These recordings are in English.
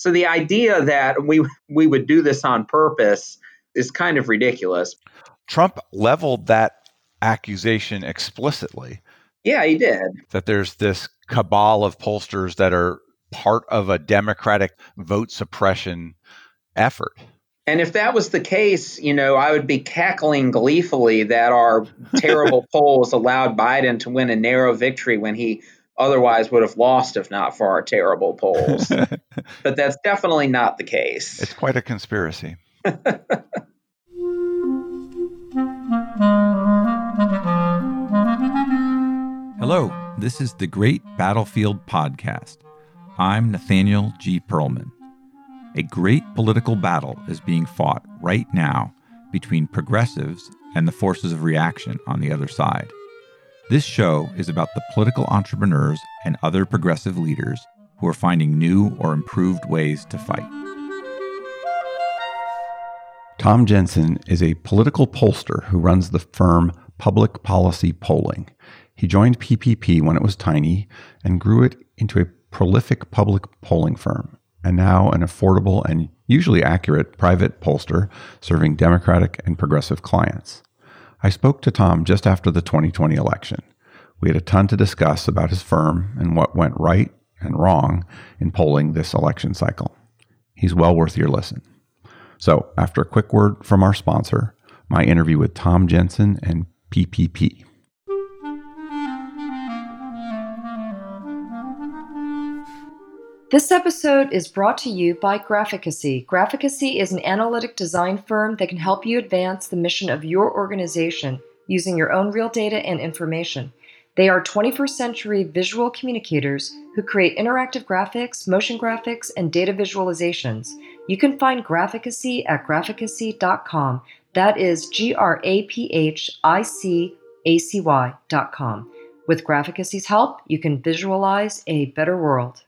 So the idea that we would do this on purpose is kind of ridiculous. Trump leveled that accusation explicitly. Yeah, he did. That there's this cabal of pollsters that are part of a Democratic vote suppression effort. And if that was the case, I would be cackling gleefully that our terrible polls allowed Biden to win a narrow victory when he otherwise would have lost if not for our terrible polls. But that's definitely not the case. It's quite a conspiracy. Hello, this is the Great Battlefield Podcast. I'm Nathaniel G. Pearlman. A great political battle is being fought right now between progressives and the forces of reaction on the other side. This show is about the political entrepreneurs and other progressive leaders who are finding new or improved ways to fight. Tom Jensen is a political pollster who runs the firm Public Policy Polling. He joined PPP when it was tiny and grew it into a prolific public polling firm, and now an affordable and usually accurate private pollster serving Democratic and progressive clients. I spoke to Tom just after the 2020 election. We had a ton to discuss about his firm and what went right and wrong in polling this election cycle. He's well worth your listen. So, after a quick word from our sponsor, my interview with Tom Jensen and PPP. This episode is brought to you by Graphicacy. Graphicacy is an analytic design firm that can help you advance the mission of your organization using your own real data and information. They are 21st century visual communicators who create interactive graphics, motion graphics, and data visualizations. You can find Graphicacy at graphicacy.com. That is GRAPHICACY.com. With Graphicacy's help, you can visualize a better world.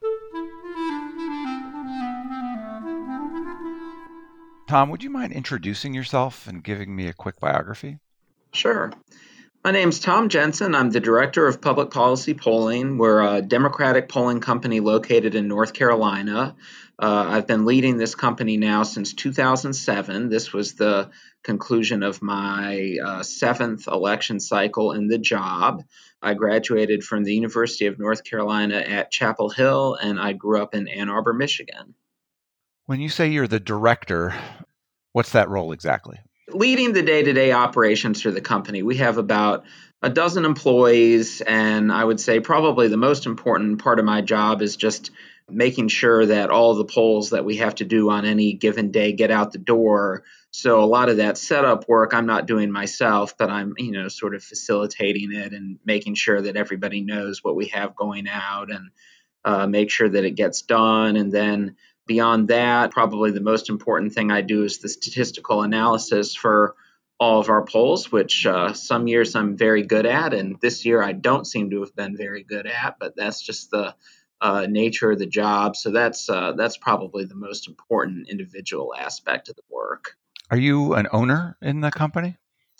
Tom, would you mind introducing yourself and giving me a quick biography? Sure. My name's Tom Jensen. I'm the director of public policy polling. We're a Democratic polling company located in North Carolina. I've been leading this company now since 2007. This was the conclusion of my seventh election cycle in the job. I graduated from the University of North Carolina at Chapel Hill, and I grew up in Ann Arbor, Michigan. When you say you're the director, what's that role exactly? Leading the day-to-day operations for the company. We have about a dozen employees, and I would say probably the most important part of my job is just making sure that all the polls that we have to do on any given day get out the door. So a lot of that setup work I'm not doing myself, but I'm, sort of facilitating it and making sure that everybody knows what we have going out and make sure that it gets done. And then beyond that, probably the most important thing I do is the statistical analysis for all of our polls, which some years I'm very good at, and this year I don't seem to have been very good at, but that's just the nature of the job. So that's probably the most important individual aspect of the work. Are you an owner in the company?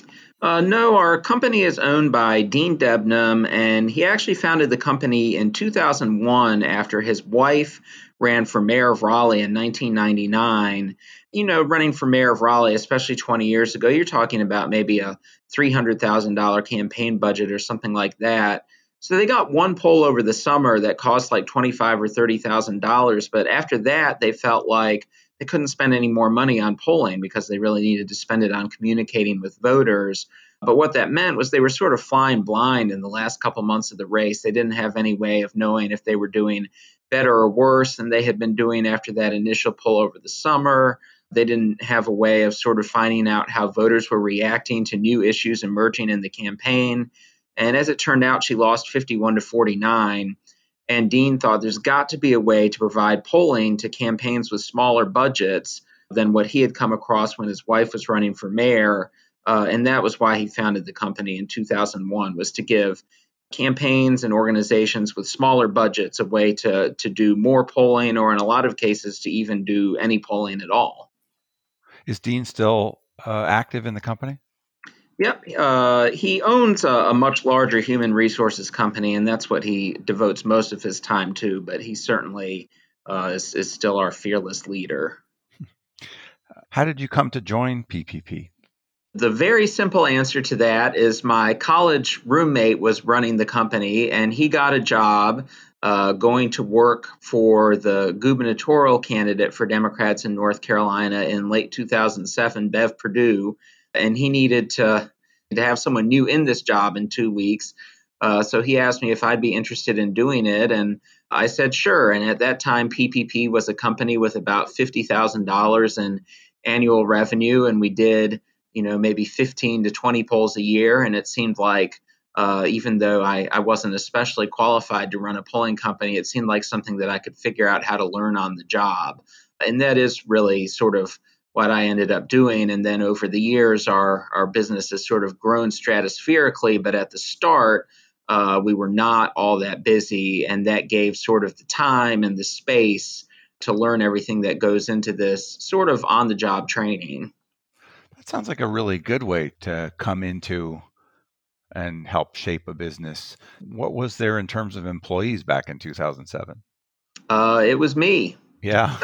No, our company is owned by Dean Debnam, and he actually founded the company in 2001 after his wife ran for mayor of Raleigh in 1999. Running for mayor of Raleigh, especially 20 years ago, you're talking about maybe a $300,000 campaign budget or something like that. So they got one poll over the summer that cost like $25,000 or $30,000, but after that, they felt like they couldn't spend any more money on polling because they really needed to spend it on communicating with voters. But what that meant was they were sort of flying blind in the last couple months of the race. They didn't have any way of knowing if they were doing better or worse than they had been doing after that initial poll over the summer. They didn't have a way of sort of finding out how voters were reacting to new issues emerging in the campaign. And as it turned out, she lost 51-49. And Dean thought there's got to be a way to provide polling to campaigns with smaller budgets than what he had come across when his wife was running for mayor. And that was why he founded the company in 2001, was to give campaigns and organizations with smaller budgets a way to do more polling, or in a lot of cases to even do any polling at all. Is Dean still active in the company? Yep. He owns a much larger human resources company, and that's what he devotes most of his time to. But he's certainly is still our fearless leader. How did you come to join PPP? The very simple answer to that is my college roommate was running the company, and he got a job going to work for the gubernatorial candidate for Democrats in North Carolina in late 2007, Bev Perdue, and he needed to have someone new in this job in 2 weeks. So he asked me if I'd be interested in doing it, and I said sure. And at that time, PPP was a company with about $50,000 in annual revenue, and we did maybe 15 to 20 polls a year. And it seemed like even though I wasn't especially qualified to run a polling company, it seemed like something that I could figure out how to learn on the job. And that is really sort of what I ended up doing. And then over the years, our business has sort of grown stratospherically. But at the start, we were not all that busy. And that gave sort of the time and the space to learn everything that goes into this sort of on-the-job training. That sounds like a really good way to come into and help shape a business. What was there in terms of employees back in 2007? It was me. Yeah.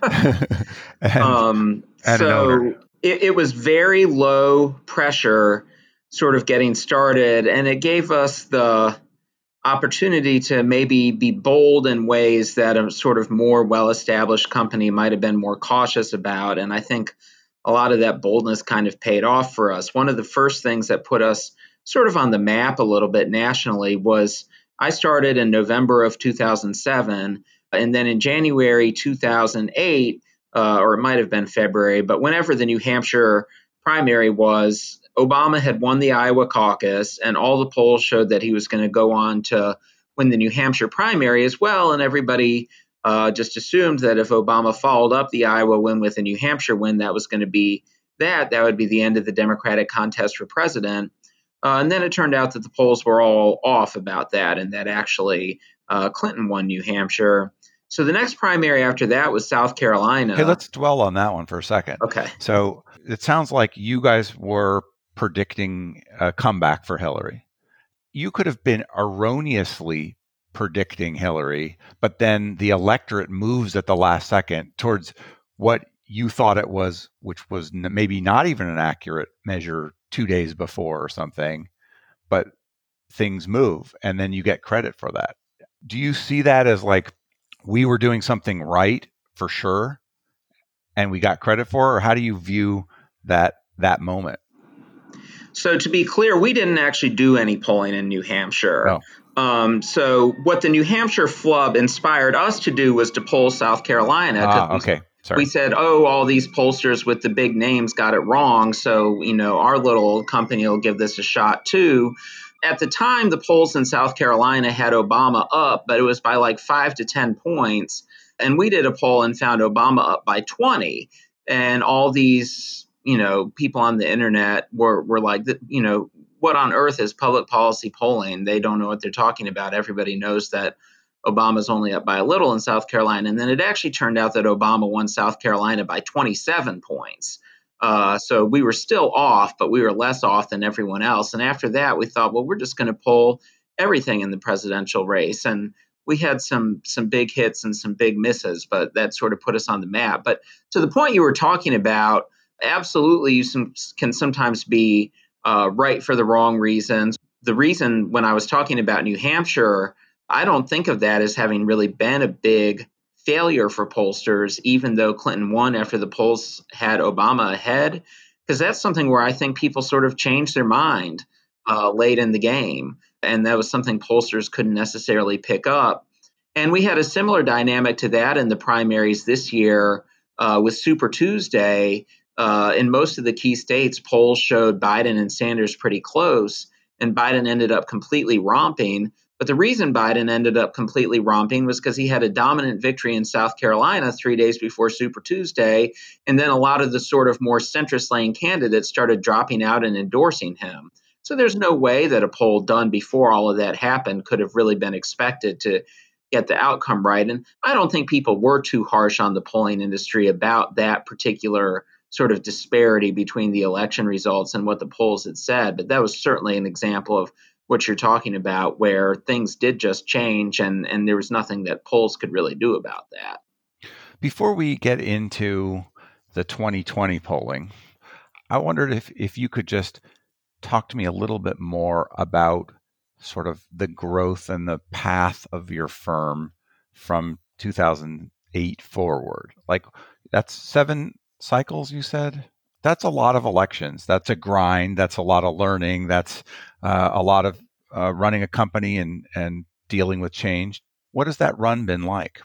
So it was very low pressure sort of getting started, and it gave us the opportunity to maybe be bold in ways that a sort of more well-established company might have been more cautious about. And I think a lot of that boldness kind of paid off for us. One of the first things that put us sort of on the map a little bit nationally was I started in November of 2007, and then in January 2008, or it might have been February, but whenever the New Hampshire primary was, Obama had won the Iowa caucus, and all the polls showed that he was going to go on to win the New Hampshire primary as well. And everybody just assumed that if Obama followed up the Iowa win with a New Hampshire win, that was going to be that would be the end of the Democratic contest for president. And then it turned out that the polls were all off about that, and that actually Clinton won New Hampshire. So the next primary after that was South Carolina. Hey, let's dwell on that one for a second. Okay. So it sounds like you guys were predicting a comeback for Hillary. You could have been erroneously predicting Hillary, but then the electorate moves at the last second towards what you thought it was, which was maybe not even an accurate measure 2 days before or something, but things move and then you get credit for that. Do you see that as like we were doing something right for sure and we got credit for it, or how do you view that moment? So to be clear, we didn't actually do any polling in New Hampshire. No. So what the New Hampshire flub inspired us to do was to poll South Carolina. Okay. Sorry. We said, all these pollsters with the big names got it wrong. So, our little company will give this a shot too. At the time, the polls in South Carolina had Obama up, but it was by like 5 to 10 points. And we did a poll and found Obama up by 20. And all these, people on the internet were like, what on earth is public policy polling? They don't know what they're talking about. Everybody knows that Obama's only up by a little in South Carolina. And then it actually turned out that Obama won South Carolina by 27 points. So we were still off, but we were less off than everyone else. And after that, we thought, well, we're just going to poll everything in the presidential race. And we had some big hits and some big misses, but that sort of put us on the map. But to the point you were talking about, absolutely, you can sometimes be right for the wrong reasons. The reason when I was talking about New Hampshire, I don't think of that as having really been a big failure for pollsters, even though Clinton won after the polls had Obama ahead, because that's something where I think people sort of changed their mind late in the game. And that was something pollsters couldn't necessarily pick up. And we had a similar dynamic to that in the primaries this year with Super Tuesday. In most of the key states, polls showed Biden and Sanders pretty close, and Biden ended up completely romping. But the reason Biden ended up completely romping was because he had a dominant victory in South Carolina 3 days before Super Tuesday. And then a lot of the sort of more centrist lane candidates started dropping out and endorsing him. So there's no way that a poll done before all of that happened could have really been expected to get the outcome right. And I don't think people were too harsh on the polling industry about that particular sort of disparity between the election results and what the polls had said. But that was certainly an example of what you're talking about, where things did just change and there was nothing that polls could really do about that. Before we get into the 2020 polling, I wondered if you could just talk to me a little bit more about sort of the growth and the path of your firm from 2008 forward. Like, that's 7 cycles, you said? That's a lot of elections. That's a grind. That's a lot of learning. That's a lot of running a company and dealing with change. What has that run been like?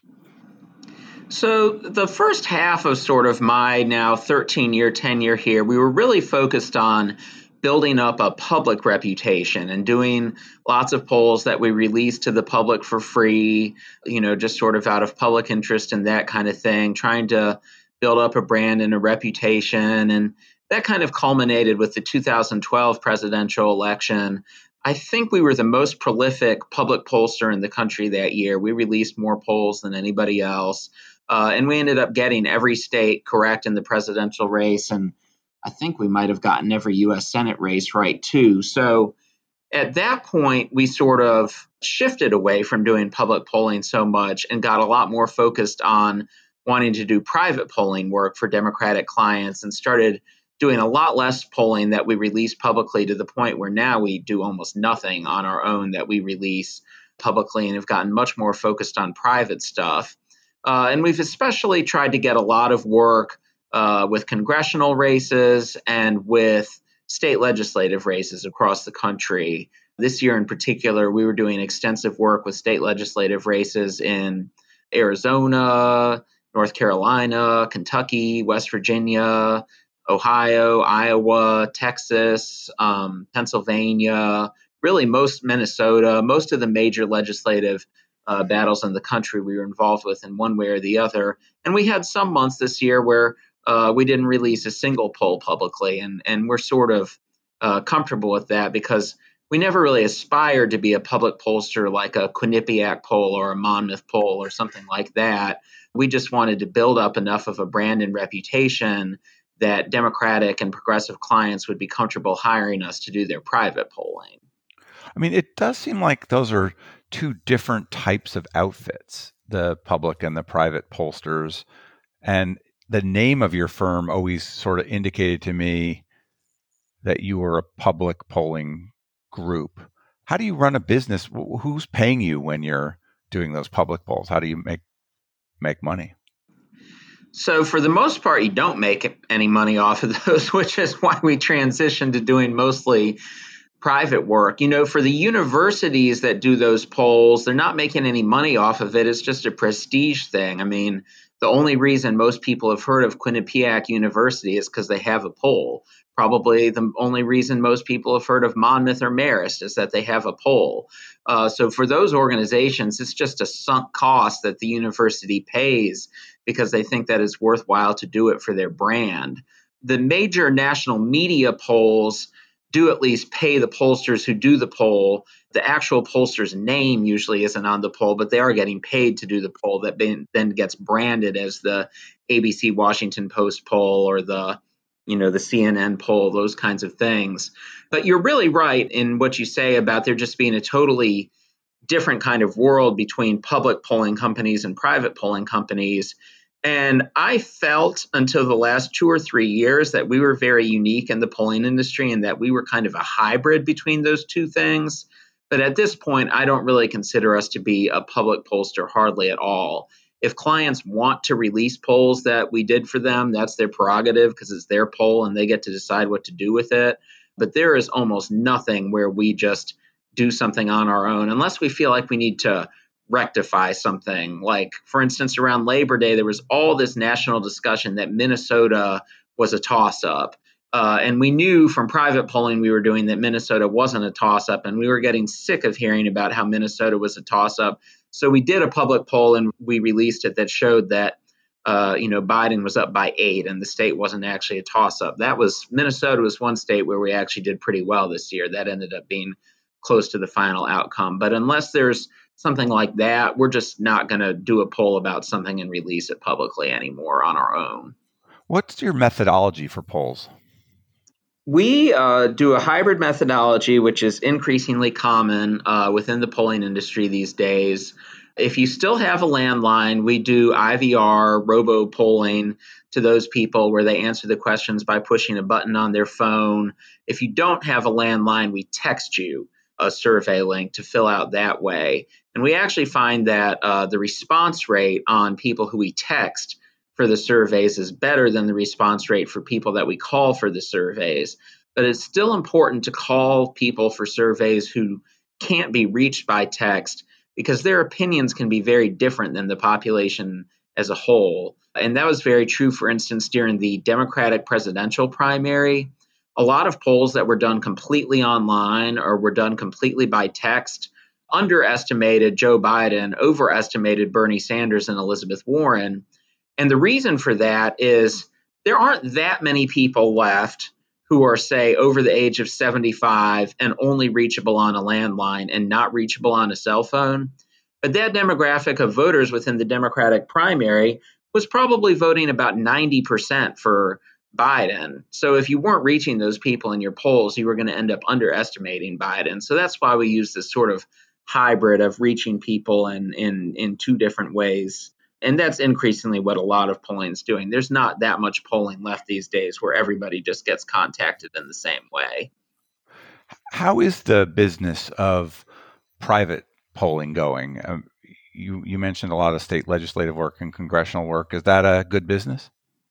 So the first half of sort of my now 13-year tenure here, we were really focused on building up a public reputation and doing lots of polls that we released to the public for free, just sort of out of public interest and that kind of thing, trying to build up a brand and a reputation. And that kind of culminated with the 2012 presidential election. I think we were the most prolific public pollster in the country that year. We released more polls than anybody else. And we ended up getting every state correct in the presidential race. And I think we might have gotten every U.S. Senate race right, too. So at that point, we sort of shifted away from doing public polling so much and got a lot more focused on wanting to do private polling work for Democratic clients and started doing a lot less polling that we release publicly, to the point where now we do almost nothing on our own that we release publicly and have gotten much more focused on private stuff. And we've especially tried to get a lot of work with congressional races and with state legislative races across the country. This year in particular, we were doing extensive work with state legislative races in Arizona, North Carolina, Kentucky, West Virginia, Ohio, Iowa, Texas, Pennsylvania, really most Minnesota, most of the major legislative battles in the country we were involved with in one way or the other. And we had some months this year where we didn't release a single poll publicly, and we're sort of comfortable with that because we never really aspired to be a public pollster like a Quinnipiac poll or a Monmouth poll or something like that. We just wanted to build up enough of a brand and reputation that Democratic and progressive clients would be comfortable hiring us to do their private polling. I mean, it does seem like those are 2 different types of outfits, the public and the private pollsters. And the name of your firm always sort of indicated to me that you were a public polling group. How do you run a business? Who's paying you when you're doing those public polls? How do you make money? So for the most part, you don't make any money off of those, which is why we transitioned to doing mostly private work. For the universities that do those polls, they're not making any money off of it. It's just a prestige thing. I mean, the only reason most people have heard of Quinnipiac University is because they have a poll. Probably the only reason most people have heard of Monmouth or Marist is that they have a poll. So for those organizations, it's just a sunk cost that the university pays because they think that it's worthwhile to do it for their brand. The major national media polls do at least pay the pollsters who do the poll. The actual pollster's name usually isn't on the poll, but they are getting paid to do the poll that then gets branded as the ABC Washington Post poll or the CNN poll, those kinds of things. But you're really right in what you say about there just being a totally different kind of world between public polling companies and private polling companies. And I felt until the last 2 or 3 years that we were very unique in the polling industry and that we were kind of a hybrid between those 2 things. But at this point, I don't really consider us to be a public pollster, hardly at all. If clients want to release polls that we did for them, that's their prerogative because it's their poll and they get to decide what to do with it. But there is almost nothing where we just do something on our own unless we feel like we need to rectify something. Like, for instance, around Labor Day, there was all this national discussion that Minnesota was a toss-up. And we knew from private polling we were doing that Minnesota wasn't a toss-up, and we were getting sick of hearing about how Minnesota was a toss-up. So we did a public poll and we released it that showed that Biden was up by 8 and the state wasn't actually a toss-up. Minnesota was one state where we actually did pretty well this year. That ended up being close to the final outcome. But unless there's something like that, we're just not going to do a poll about something and release it publicly anymore on our own. What's your methodology for polls? We do a hybrid methodology, which is increasingly common within the polling industry these days. If you still have a landline, we do IVR, robo-polling to those people where they answer the questions by pushing a button on their phone. If you don't have a landline, we text you a survey link to fill out that way. And we actually find that the response rate on people who we text for the surveys is better than the response rate for people that we call for the surveys. But it's still important to call people for surveys who can't be reached by text because their opinions can be very different than the population as a whole. And that was very true, for instance, during the Democratic presidential primary. A lot of polls that were done completely online or were done completely by text underestimated Joe Biden, overestimated Bernie Sanders and Elizabeth Warren. And the reason for that is there aren't that many people left who are, say, over the age of 75 and only reachable on a landline and not reachable on a cell phone. But that demographic of voters within the Democratic primary was probably voting about 90% for Biden. So if you weren't reaching those people in your polls, you were going to end up underestimating Biden. So that's why we use this sort of hybrid of reaching people in two different ways. And that's increasingly what a lot of polling is doing. There's not that much polling left these days where everybody just gets contacted in the same way. How is the business of private polling going? You mentioned a lot of state legislative work and congressional work. Is that a good business?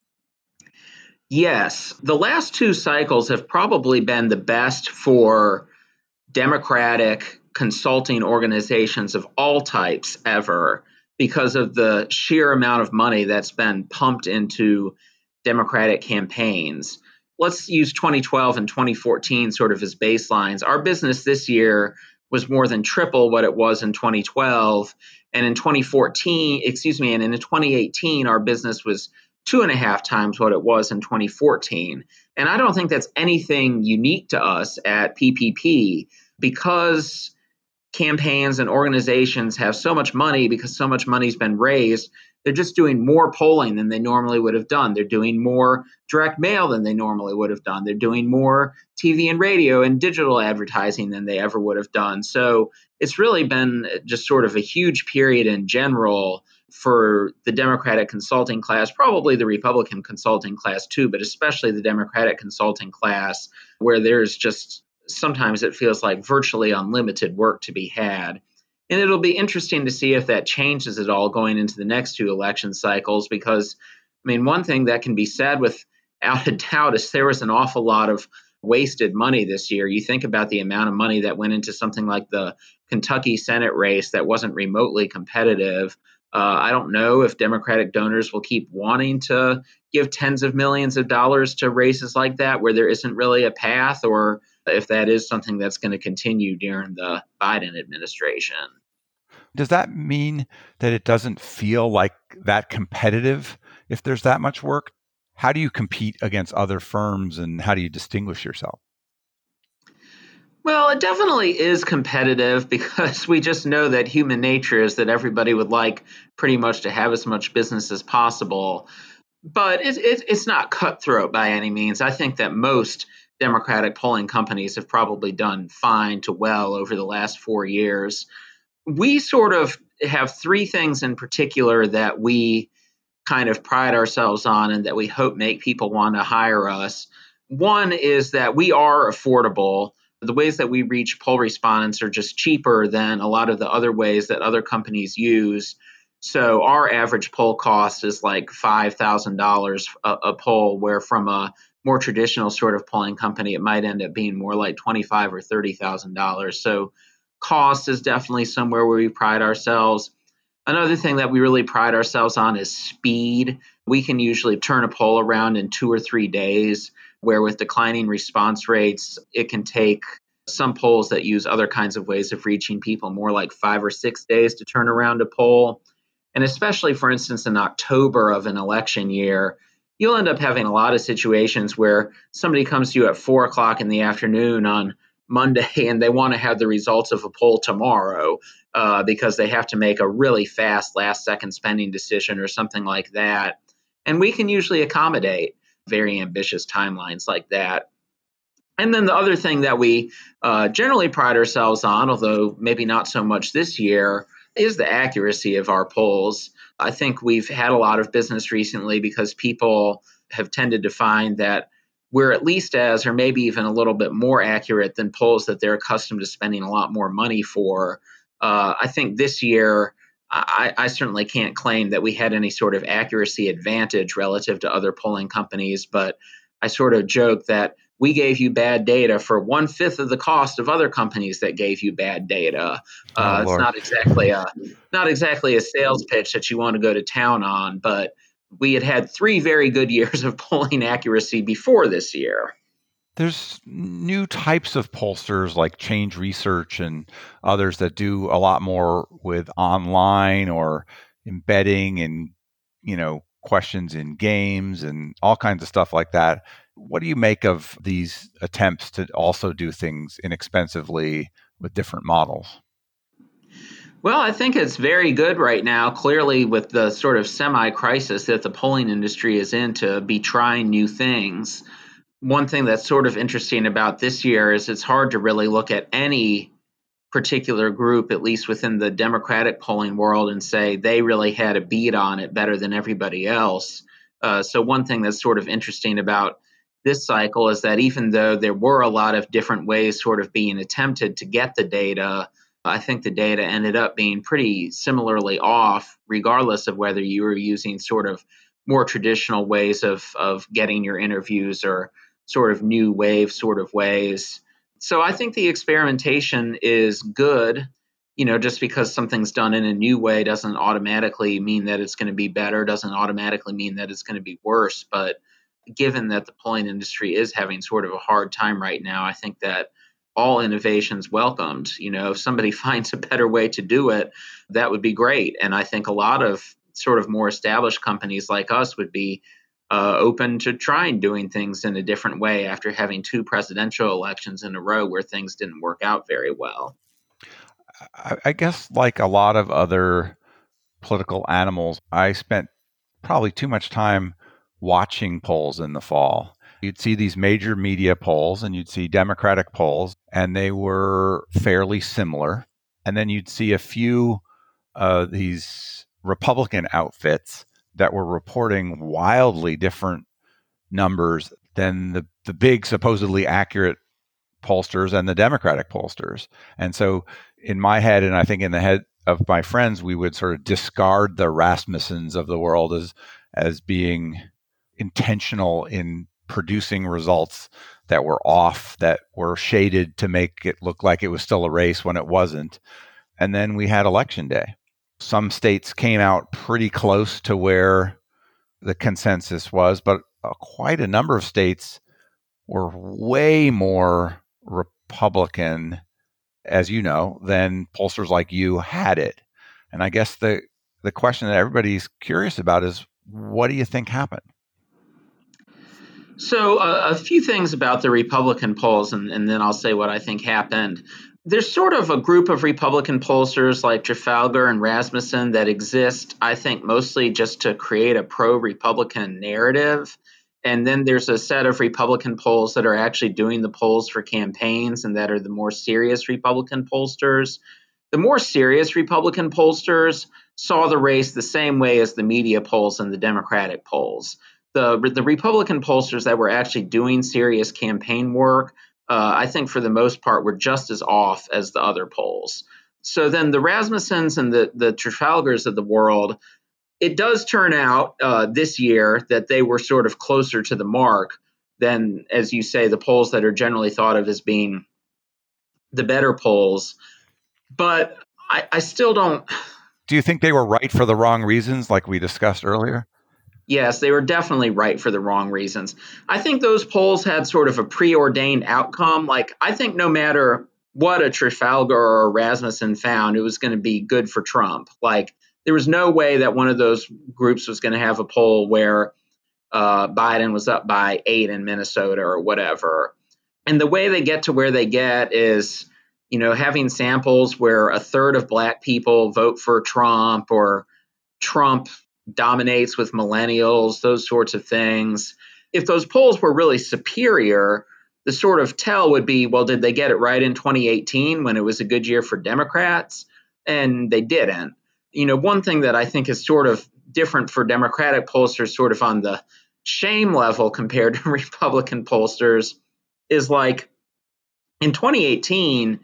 Yes. The last two cycles have probably been the best for Democratic consulting organizations of all types ever, because of the sheer amount of money that's been pumped into Democratic campaigns. Let's use 2012 and 2014 sort of as baselines. Our business this year was more than triple what it was in 2012. And in 2018, our business was 2.5 times what it was in 2014. And I don't think that's anything unique to us at PPP, because campaigns and organizations have so much money, because so much money's been raised. They're just doing more polling than they normally would have done. They're doing more direct mail than they normally would have done. They're doing more TV and radio and digital advertising than they ever would have done. So it's really been just sort of a huge period in general for the Democratic consulting class, probably the Republican consulting class too, but especially the Democratic consulting class, where there's just sometimes it feels like virtually unlimited work to be had. And it'll be interesting to see if that changes at all going into the next two election cycles, because, I mean, one thing that can be said without a doubt is there was an awful lot of wasted money this year. You think about the amount of money that went into something like the Kentucky Senate race that wasn't remotely competitive. I don't know if Democratic donors will keep wanting to give tens of millions of dollars to races like that where there isn't really a path, or if that is something that's going to continue during the Biden administration. Does that mean that it doesn't feel like that competitive if there's that much work? How do you compete against other firms, and how do you distinguish yourself? Well, it definitely is competitive, because we just know that human nature is that everybody would like pretty much to have as much business as possible. But it's not cutthroat by any means. I think that most Democratic polling companies have probably done fine to well over the last 4 years. We sort of have three things in particular that we kind of pride ourselves on and that we hope make people want to hire us. One is that we are affordable. The ways that we reach poll respondents are just cheaper than a lot of the other ways that other companies use. So our average poll cost is like $5,000 a poll, where from a more traditional sort of polling company, it might end up being more like $25,000 or $30,000. So cost is definitely somewhere where we pride ourselves. Another thing that we really pride ourselves on is speed. We can usually turn a poll around in 2 or 3 days, where with declining response rates, it can take some polls that use other kinds of ways of reaching people more like 5 or 6 days to turn around a poll. And especially, for instance, in October of an election year, you'll end up having a lot of situations where somebody comes to you at 4 o'clock in the afternoon on Monday and they want to have the results of a poll tomorrow because they have to make a really fast last-second spending decision or something like that. And we can usually accommodate very ambitious timelines like that. And then the other thing that we generally pride ourselves on, although maybe not so much this year, is the accuracy of our polls. I think we've had a lot of business recently because people have tended to find that we're at least as, or maybe even a little bit more accurate than polls that they're accustomed to spending a lot more money for. I think this year, I certainly can't claim that we had any sort of accuracy advantage relative to other polling companies, but I sort of joke that we gave you bad data for 1/5 of the cost of other companies that gave you bad data. It's Lord. not exactly a sales pitch that you want to go to town on, but we had 3 very good years of polling accuracy before this year. There's new types of pollsters like Change Research and others that do a lot more with online or embedding and, questions in games and all kinds of stuff like that. What do you make of these attempts to also do things inexpensively with different models? Well, I think it's very good right now, clearly, with the sort of semi-crisis that the polling industry is in, to be trying new things. One thing that's sort of interesting about this year is it's hard to really look at any particular group, at least within the Democratic polling world, and say they really had a beat on it better than everybody else. So one thing that's sort of interesting about this cycle is that even though there were a lot of different ways sort of being attempted to get the data, I think the data ended up being pretty similarly off, regardless of whether you were using sort of more traditional ways of getting your interviews or sort of new wave sort of ways. So I think the experimentation is good. Just because something's done in a new way doesn't automatically mean that it's going to be better, doesn't automatically mean that it's going to be worse. But given that the polling industry is having sort of a hard time right now, I think that all innovations welcomed. If somebody finds a better way to do it, that would be great. And I think a lot of sort of more established companies like us would be open to trying doing things in a different way after having 2 presidential elections in a row where things didn't work out very well. I guess like a lot of other political animals, I spent probably too much time watching polls in the fall. You'd see these major media polls and you'd see Democratic polls, and they were fairly similar. And then you'd see a few these Republican outfits that were reporting wildly different numbers than the big supposedly accurate pollsters and the Democratic pollsters. And so in my head, and I think in the head of my friends, we would sort of discard the Rasmussens of the world as being intentional in producing results that were off, that were shaded to make it look like it was still a race when it wasn't. And then we had election day. Some states came out pretty close to where the consensus was, but quite a number of states were way more Republican, as you know, than pollsters like you had it. And I guess the question that everybody's curious about is, what do you think happened? So a few things about the Republican polls, and then I'll say what I think happened. There's sort of a group of Republican pollsters like Trafalgar and Rasmussen that exist, I think, mostly just to create a pro-Republican narrative. And then there's a set of Republican polls that are actually doing the polls for campaigns and that are the more serious Republican pollsters. The more serious Republican pollsters saw the race the same way as the media polls and the Democratic polls. The Republican pollsters that were actually doing serious campaign work, I think for the most part, were just as off as the other polls. So then the Rasmussens and the Trafalgars of the world, it does turn out this year that they were sort of closer to the mark than, as you say, the polls that are generally thought of as being the better polls. But I still don't. Do you think they were right for the wrong reasons, like we discussed earlier? Yes, they were definitely right for the wrong reasons. I think those polls had sort of a preordained outcome. Like, I think no matter what a Trafalgar or a Rasmussen found, it was going to be good for Trump. Like, there was no way that one of those groups was going to have a poll where Biden was up by 8 in Minnesota or whatever. And the way they get to where they get is, having samples where a third of Black people vote for Trump, or Trump dominates with millennials, those sorts of things. If those polls were really superior, the sort of tell would be, well, did they get it right in 2018 when it was a good year for Democrats? and they didn't. One thing that I think is sort of different for Democratic pollsters, sort of on the shame level compared to Republican pollsters, is like in 2018,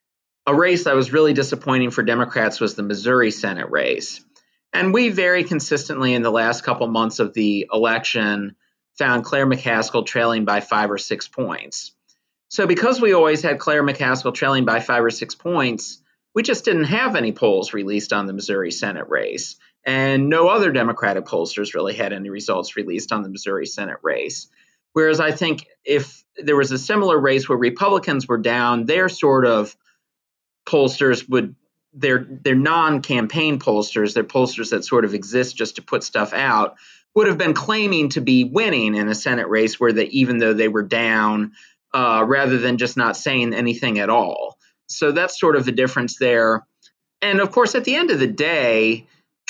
a race that was really disappointing for Democrats was the Missouri Senate race. And we very consistently in the last couple months of the election found Claire McCaskill trailing by 5 or 6 points. So because we always had Claire McCaskill trailing by 5 or 6 points, we just didn't have any polls released on the Missouri Senate race. And no other Democratic pollsters really had any results released on the Missouri Senate race. Whereas I think if there was a similar race where Republicans were down, their sort of pollsters would, their non-campaign pollsters, their pollsters that sort of exist just to put stuff out, would have been claiming to be winning in a Senate race where even though they were down, rather than just not saying anything at all. So that's sort of the difference there. And of course, at the end of the day,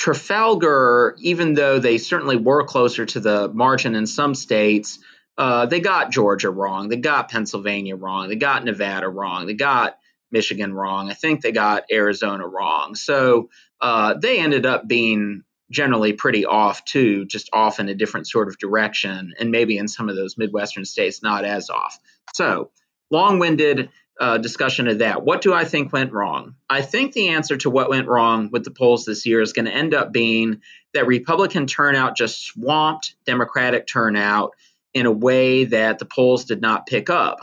Trafalgar, even though they certainly were closer to the margin in some states, they got Georgia wrong. They got Pennsylvania wrong. They got Nevada wrong. They got Michigan wrong. I think they got Arizona wrong. So they ended up being generally pretty off too, just off in a different sort of direction. And maybe in some of those Midwestern states, not as off. So long-winded discussion of that. What do I think went wrong? I think the answer to what went wrong with the polls this year is going to end up being that Republican turnout just swamped Democratic turnout in a way that the polls did not pick up.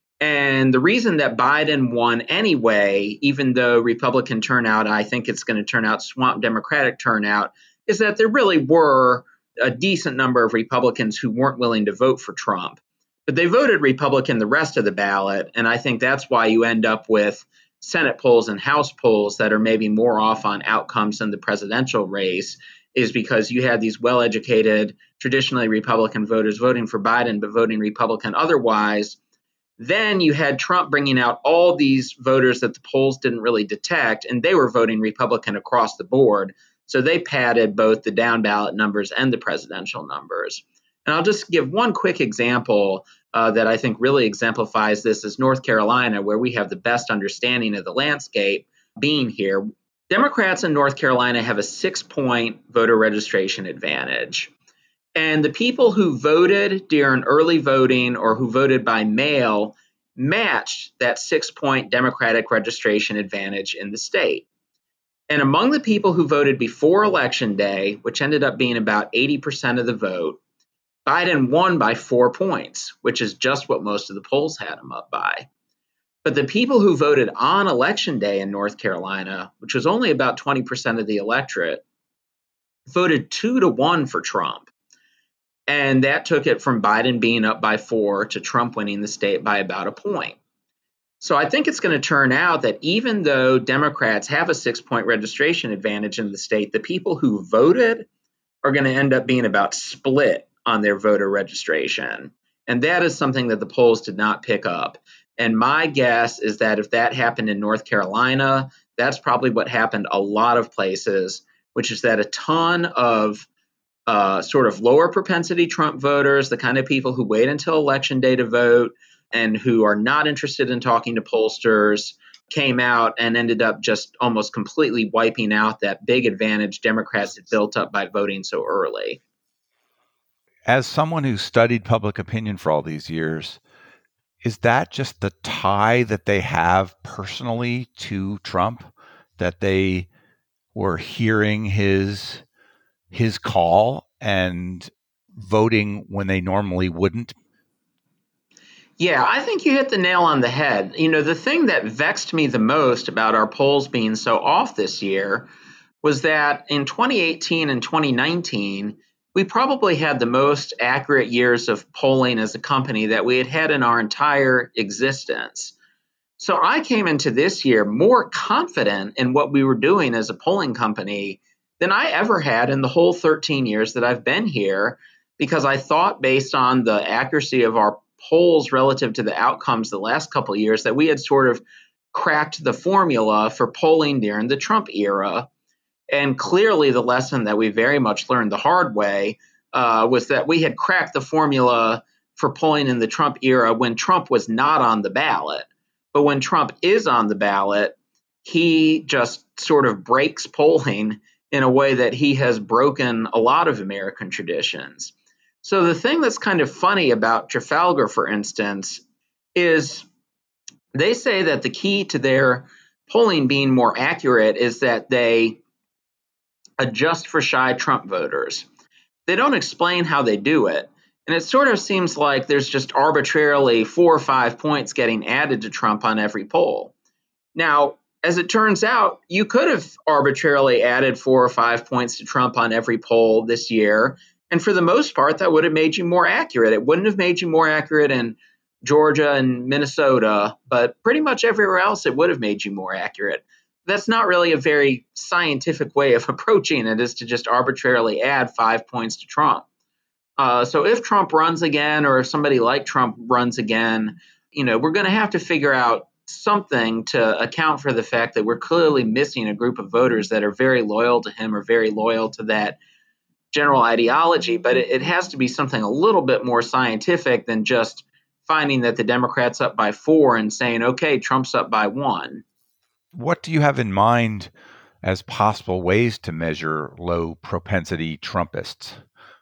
And the reason that Biden won anyway, even though Republican turnout, I think it's going to turn out swamp Democratic turnout, is that there really were a decent number of Republicans who weren't willing to vote for Trump. But they voted Republican the rest of the ballot, and I think that's why you end up with Senate polls and House polls that are maybe more off on outcomes than the presidential race, is because you had these well-educated, traditionally Republican voters voting for Biden but voting Republican otherwise. Then you had Trump bringing out all these voters that the polls didn't really detect, and they were voting Republican across the board. So they padded both the down ballot numbers and the presidential numbers. And I'll just give one quick example that I think really exemplifies this is North Carolina, where we have the best understanding of the landscape being here. Democrats in North Carolina have a 6-point voter registration advantage. And the people who voted during early voting or who voted by mail matched that 6-point Democratic registration advantage in the state. And among the people who voted before Election Day, which ended up being about 80% of the vote, Biden won by 4 points, which is just what most of the polls had him up by. But the people who voted on Election Day in North Carolina, which was only about 20% of the electorate, voted 2-1 for Trump. And that took it from Biden being up by 4 to Trump winning the state by about a point. So I think it's going to turn out that even though Democrats have a 6-point registration advantage in the state, the people who voted are going to end up being about split on their voter registration. And that is something that the polls did not pick up. And my guess is that if that happened in North Carolina, that's probably what happened a lot of places, which is that a ton of sort of lower propensity Trump voters, the kind of people who wait until Election Day to vote and who are not interested in talking to pollsters, came out and ended up just almost completely wiping out that big advantage Democrats had built up by voting so early. As someone who studied public opinion for all these years, is that just the tie that they have personally to Trump, that they were hearing his call and voting when they normally wouldn't? Yeah, I think you hit the nail on the head. The thing that vexed me the most about our polls being so off this year was that in 2018 and 2019, we probably had the most accurate years of polling as a company that we had had in our entire existence. So I came into this year more confident in what we were doing as a polling company than I ever had in the whole 13 years that I've been here, because I thought, based on the accuracy of our polls relative to the outcomes the last couple of years, that we had sort of cracked the formula for polling during the Trump era. And clearly the lesson that we very much learned the hard way was that we had cracked the formula for polling in the Trump era when Trump was not on the ballot. But when Trump is on the ballot, he just sort of breaks polling in a way that he has broken a lot of American traditions. So the thing that's kind of funny about Trafalgar, for instance, is they say that the key to their polling being more accurate is that they adjust for shy Trump voters. They don't explain how they do it. And it sort of seems like there's just arbitrarily 4 or 5 points getting added to Trump on every poll. Now, as it turns out, you could have arbitrarily added 4 or 5 points to Trump on every poll this year. And for the most part, that would have made you more accurate. It wouldn't have made you more accurate in Georgia and Minnesota, but pretty much everywhere else, it would have made you more accurate. That's not really a very scientific way of approaching it, is to just arbitrarily add 5 points to Trump. So if Trump runs again, or if somebody like Trump runs again, we're going to have to figure out something to account for the fact that we're clearly missing a group of voters that are very loyal to him or very loyal to that general ideology. But it has to be something a little bit more scientific than just finding that the Democrats up by 4 and saying, okay, Trump's up by 1. What do you have in mind as possible ways to measure low propensity Trumpists?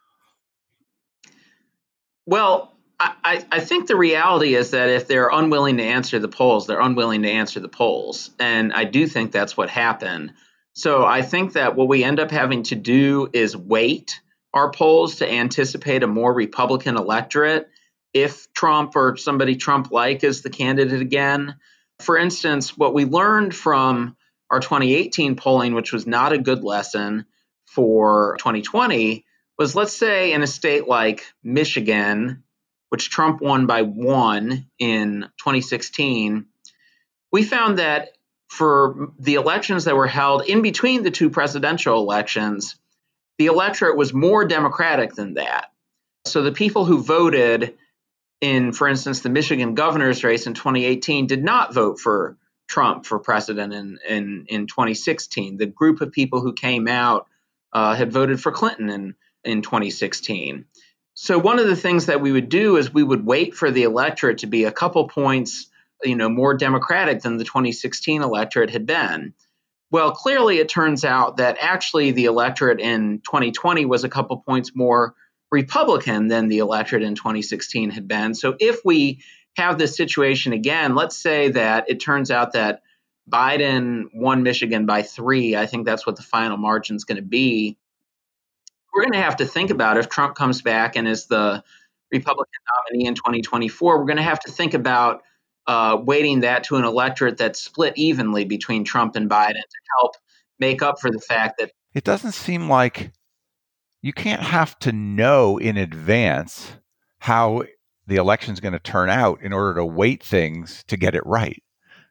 Well, I think the reality is that if they're unwilling to answer the polls, they're unwilling to answer the polls. And I do think that's what happened. So I think that what we end up having to do is weight our polls to anticipate a more Republican electorate if Trump or somebody Trump-like is the candidate again. For instance, what we learned from our 2018 polling, which was not a good lesson for 2020, was, let's say in a state like Michigan, which Trump won by 1 in 2016, we found that for the elections that were held in between the 2 presidential elections, the electorate was more Democratic than that. So the people who voted in, for instance, the Michigan governor's race in 2018 did not vote for Trump for president in 2016. The group of people who came out had voted for Clinton in 2016. So one of the things that we would do is we would wait for the electorate to be a couple points, more Democratic than the 2016 electorate had been. Well, clearly it turns out that actually the electorate in 2020 was a couple points more Republican than the electorate in 2016 had been. So if we have this situation again, let's say that it turns out that Biden won Michigan by 3. I think that's what the final margin is going to be. We're going to have to think about, if Trump comes back and is the Republican nominee in 2024, we're going to have to think about weighting that to an electorate that's split evenly between Trump and Biden to help make up for the fact that it doesn't seem like you can't have to know in advance how the election's going to turn out in order to weight things to get it right.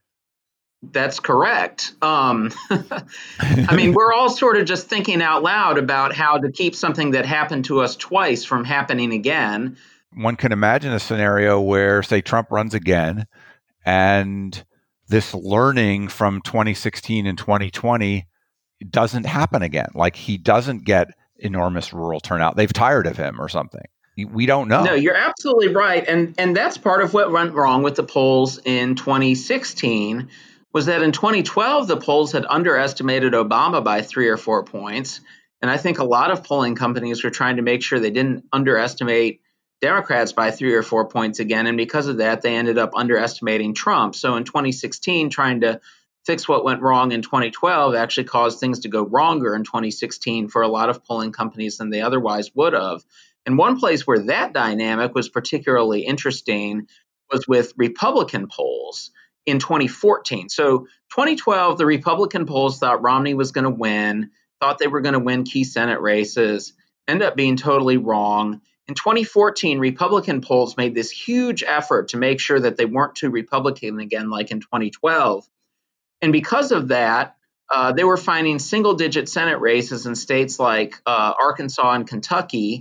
That's correct. I mean, we're all sort of just thinking out loud about how to keep something that happened to us twice from happening again. One can imagine a scenario where, say, Trump runs again, and this learning from 2016 and 2020 doesn't happen again. Like, he doesn't get enormous rural turnout. They've tired of him or something. We don't know. No, you're absolutely right. And that's part of what went wrong with the polls in 2016, was that in 2012, the polls had underestimated Obama by 3 or 4 points. And I think a lot of polling companies were trying to make sure they didn't underestimate Democrats by 3 or 4 points again. And because of that, they ended up underestimating Trump. So in 2016, trying to fix what went wrong in 2012 actually caused things to go wronger in 2016 for a lot of polling companies than they otherwise would have. And one place where that dynamic was particularly interesting was with Republican polls in 2014. So 2012, the Republican polls thought Romney was going to win, thought they were going to win key Senate races, ended up being totally wrong. In 2014, Republican polls made this huge effort to make sure that they weren't too Republican again, like in 2012. And because of that, they were finding single-digit Senate races in states like Arkansas and Kentucky,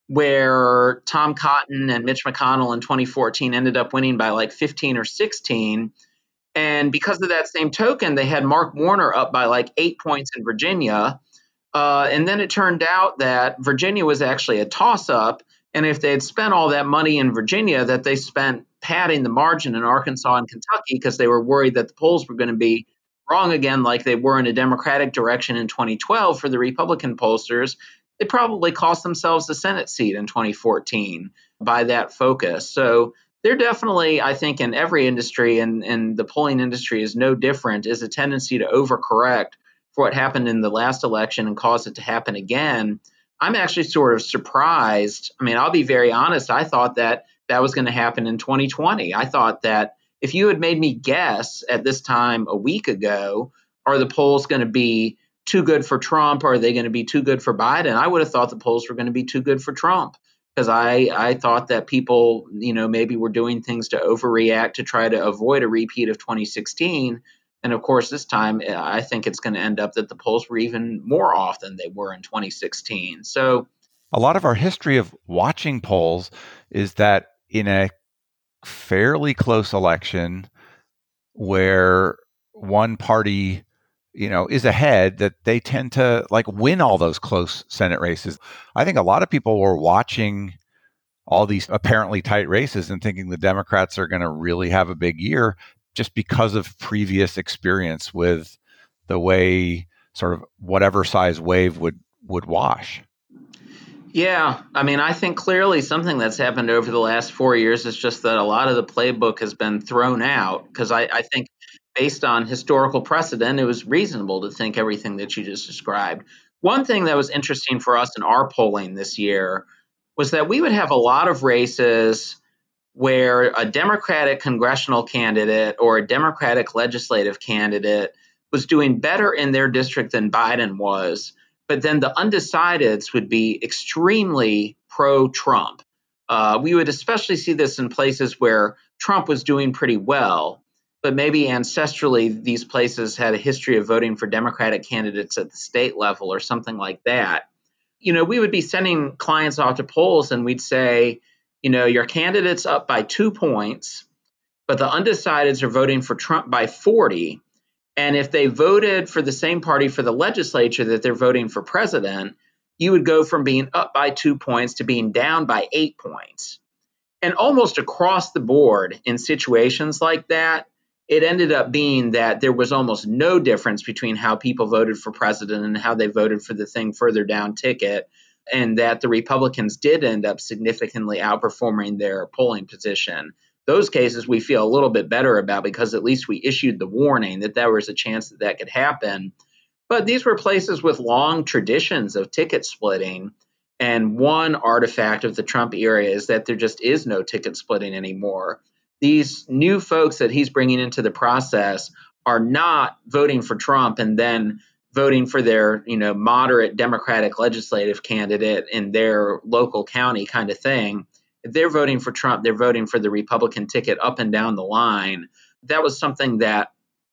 where Tom Cotton and Mitch McConnell in 2014 ended up winning by like 15 or 16. And because of that same token, they had Mark Warner up by like 8 points in Virginia. And then it turned out that Virginia was actually a toss-up. And if they had spent all that money in Virginia that they spent padding the margin in Arkansas and Kentucky because they were worried that the polls were going to be wrong again, like they were in a Democratic direction in 2012 for the Republican pollsters, they probably cost themselves the Senate seat in 2014 by that focus. So there definitely, I think, in every industry, and the polling industry is no different, is a tendency to overcorrect for what happened in the last election and cause it to happen again. I'm actually sort of surprised. I mean, I'll be very honest. I thought that was going to happen in 2020. I thought that if you had made me guess at this time a week ago, are the polls going to be too good for Trump, or are they going to be too good for Biden? I would have thought the polls were going to be too good for Trump, because I thought that people, maybe were doing things to overreact to try to avoid a repeat of 2016. And of course, this time, I think it's going to end up that the polls were even more off than they were in 2016. So a lot of our history of watching polls is that in a fairly close election where one party, is ahead, that they tend to win all those close Senate races. I think a lot of people were watching all these apparently tight races and thinking the Democrats are going to really have a big year, just because of previous experience with the way sort of whatever size wave would wash. Yeah, I mean, I think clearly something that's happened over the last 4 years is just that a lot of the playbook has been thrown out, because I think based on historical precedent, it was reasonable to think everything that you just described. One thing that was interesting for us in our polling this year was that we would have a lot of races where a Democratic congressional candidate or a Democratic legislative candidate was doing better in their district than Biden was, but then the undecideds would be extremely pro-Trump. We would especially see this in places where Trump was doing pretty well, but maybe ancestrally these places had a history of voting for Democratic candidates at the state level or something like that. We would be sending clients off to polls and we'd say, your candidate's up by 2 points, but the undecideds are voting for Trump by 40. And if they voted for the same party for the legislature that they're voting for president, you would go from being up by 2 points to being down by 8 points. And almost across the board in situations like that, it ended up being that there was almost no difference between how people voted for president and how they voted for the thing further down ticket, and that the Republicans did end up significantly outperforming their polling position. Those cases we feel a little bit better about, because at least we issued the warning that there was a chance that that could happen. But these were places with long traditions of ticket splitting. And one artifact of the Trump era is that there just is no ticket splitting anymore. These new folks that he's bringing into the process are not voting for Trump and then voting for their, moderate Democratic legislative candidate in their local county kind of thing. If they're voting for Trump, they're voting for the Republican ticket up and down the line. That was something that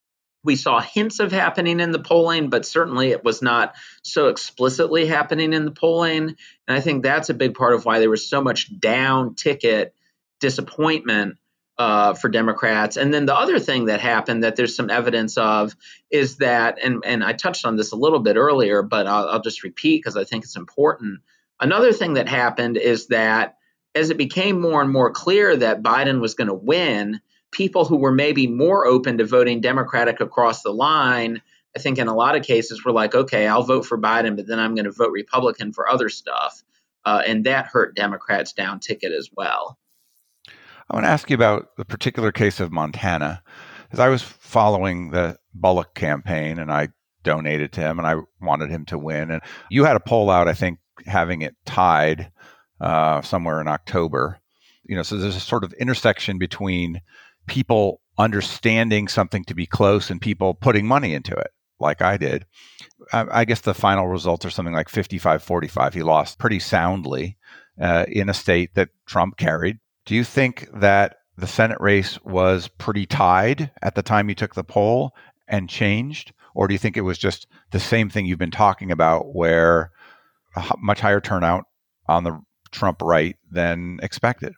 we saw hints of happening in the polling, but certainly it was not so explicitly happening in the polling. And I think that's a big part of why there was so much down ticket disappointment for Democrats. And then the other thing that happened that there's some evidence of is that, and I touched on this a little bit earlier, but I'll just repeat because I think it's important. Another thing that happened is that as it became more and more clear that Biden was going to win, people who were maybe more open to voting Democratic across the line, I think in a lot of cases were like, okay, I'll vote for Biden, but then I'm going to vote Republican for other stuff. And that hurt Democrats down ticket as well. I want to ask you about the particular case of Montana, because I was following the Bullock campaign and I donated to him and I wanted him to win. And you had a poll out, I think, having it tied somewhere in October. So there's a sort of intersection between people understanding something to be close and people putting money into it, like I did. I guess the final results are something like 55-45. He lost pretty soundly in a state that Trump carried. Do you think that the Senate race was pretty tied at the time you took the poll and changed? Or do you think it was just the same thing you've been talking about, where a much higher turnout on the Trump right than expected?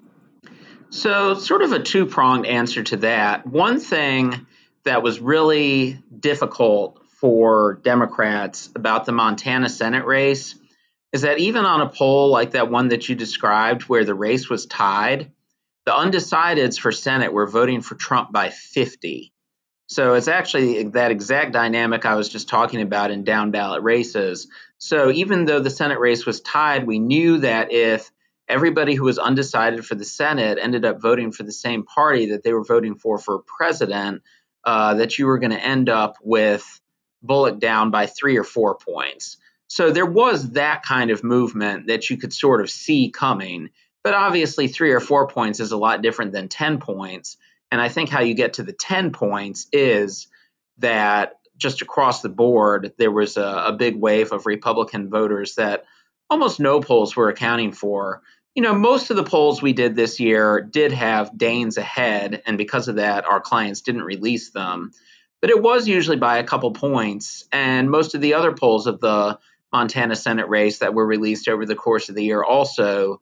So sort of a two-pronged answer to that. One thing that was really difficult for Democrats about the Montana Senate race is that even on a poll like that one that you described where the race was tied, the undecideds for Senate were voting for Trump by 50. So it's actually that exact dynamic I was just talking about in down ballot races. So even though the Senate race was tied, we knew that if everybody who was undecided for the Senate ended up voting for the same party that they were voting for president, that you were going to end up with Bullock down by 3 or 4 points. So there was that kind of movement that you could sort of see coming. But obviously 3 or 4 points is a lot different than 10 points. And I think how you get to the 10 points is that just across the board, there was a big wave of Republican voters that almost no polls were accounting for. You know, most of the polls we did this year did have Daines ahead, and because of that, our clients didn't release them. But it was usually by a couple points, and most of the other polls of the Montana Senate race that were released over the course of the year also,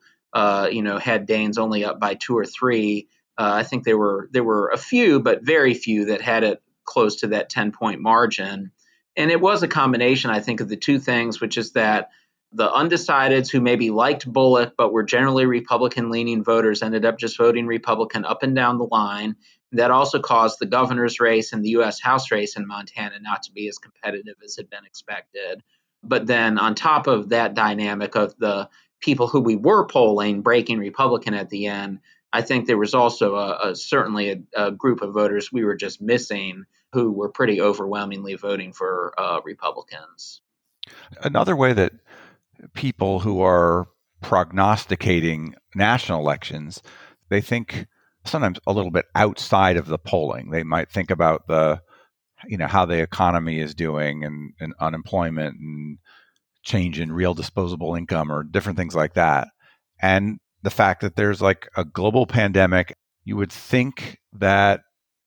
had Daines only up by 2 or 3. I think there were a few, but very few that had it close to that 10-point margin. And it was a combination, I think, of the two things, which is that the undecideds who maybe liked Bullock but were generally Republican-leaning voters ended up just voting Republican up and down the line. That also caused the governor's race and the U.S. House race in Montana not to be as competitive as had been expected. But then on top of that dynamic of the people who we were polling breaking Republican at the end, I think there was also certainly a group of voters we were just missing who were pretty overwhelmingly voting for Republicans. Another way that people who are prognosticating national elections, they think sometimes a little bit outside of the polling. They might think about how the economy is doing and unemployment and change in real disposable income or different things like that. And the fact that there's like a global pandemic, you would think that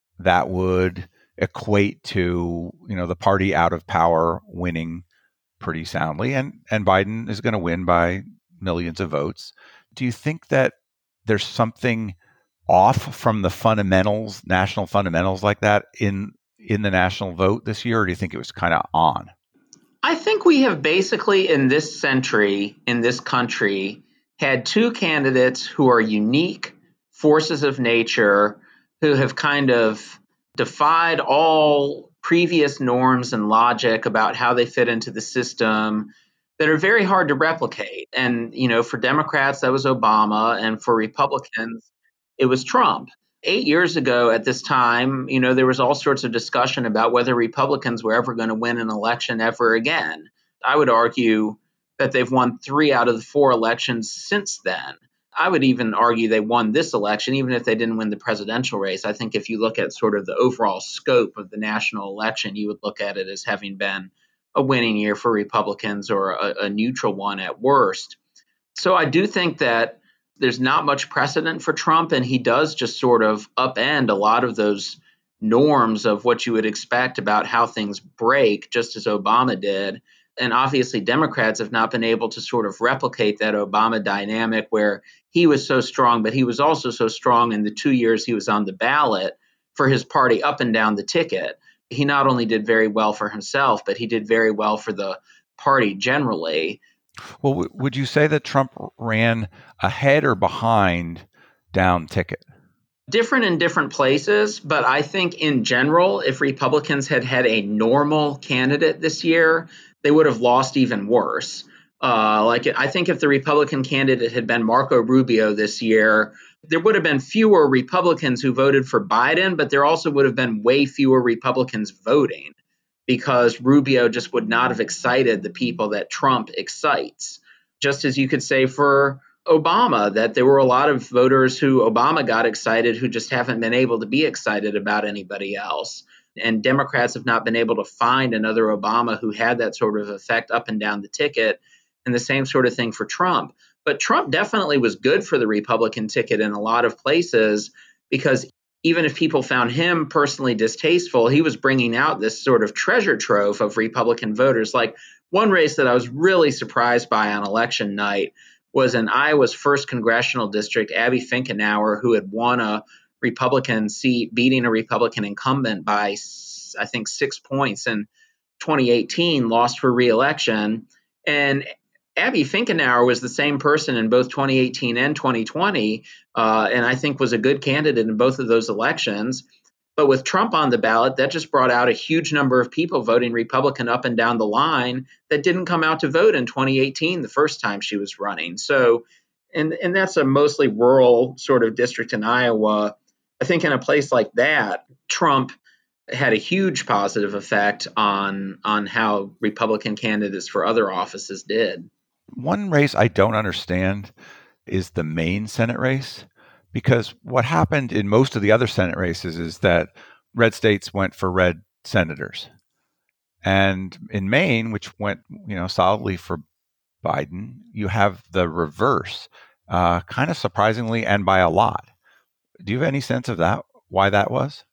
would equate to, the party out of power winning pretty soundly, and Biden is going to win by millions of votes. Do you think that there's something off from the fundamentals, national fundamentals like that in the national vote this year, or do you think it was kind of on? I think we have basically in this century, in this country, had two candidates who are unique forces of nature who have kind of defied all previous norms and logic about how they fit into the system that are very hard to replicate. And, for Democrats, that was Obama. And for Republicans, it was Trump. 8 years ago at this time, there was all sorts of discussion about whether Republicans were ever going to win an election ever again. I would argue that they've won 3 out of the 4 elections since then. I would even argue they won this election, even if they didn't win the presidential race. I think if you look at sort of the overall scope of the national election, you would look at it as having been a winning year for Republicans or a neutral one at worst. So I do think that there's not much precedent for Trump, and he does just sort of upend a lot of those norms of what you would expect about how things break, just as Obama did. And obviously, Democrats have not been able to sort of replicate that Obama dynamic where he was so strong, but he was also so strong in the 2 years he was on the ballot for his party up and down the ticket. He not only did very well for himself, but he did very well for the party generally. Well, would you say that Trump ran ahead or behind down ticket? Different in different places, but I think in general, if Republicans had had a normal candidate this year, they would have lost even worse. I think if the Republican candidate had been Marco Rubio this year, there would have been fewer Republicans who voted for Biden, but there also would have been way fewer Republicans voting because Rubio just would not have excited the people that Trump excites. Just as you could say for Obama, that there were a lot of voters who Obama got excited who just haven't been able to be excited about anybody else. And Democrats have not been able to find another Obama who had that sort of effect up and down the ticket, and the same sort of thing for Trump. But Trump definitely was good for the Republican ticket in a lot of places because even if people found him personally distasteful, he was bringing out this sort of treasure trove of Republican voters. Like one race that I was really surprised by on election night was in Iowa's 1st congressional district, Abby Finkenauer, who had won a Republican seat, beating a Republican incumbent by, I think, 6 points in 2018, lost for re-election. And Abby Finkenauer was the same person in both 2018 and 2020, and I think was a good candidate in both of those elections. But with Trump on the ballot, that just brought out a huge number of people voting Republican up and down the line that didn't come out to vote in 2018, the first time she was running. So, and that's a mostly rural sort of district in Iowa. I think in a place like that, Trump had a huge positive effect on how Republican candidates for other offices did. One race I don't understand is the Maine Senate race, because what happened in most of the other Senate races is that red states went for red senators. And in Maine, which went, solidly for Biden, you have the reverse, kind of surprisingly and by a lot. Do you have any sense of that, why that was?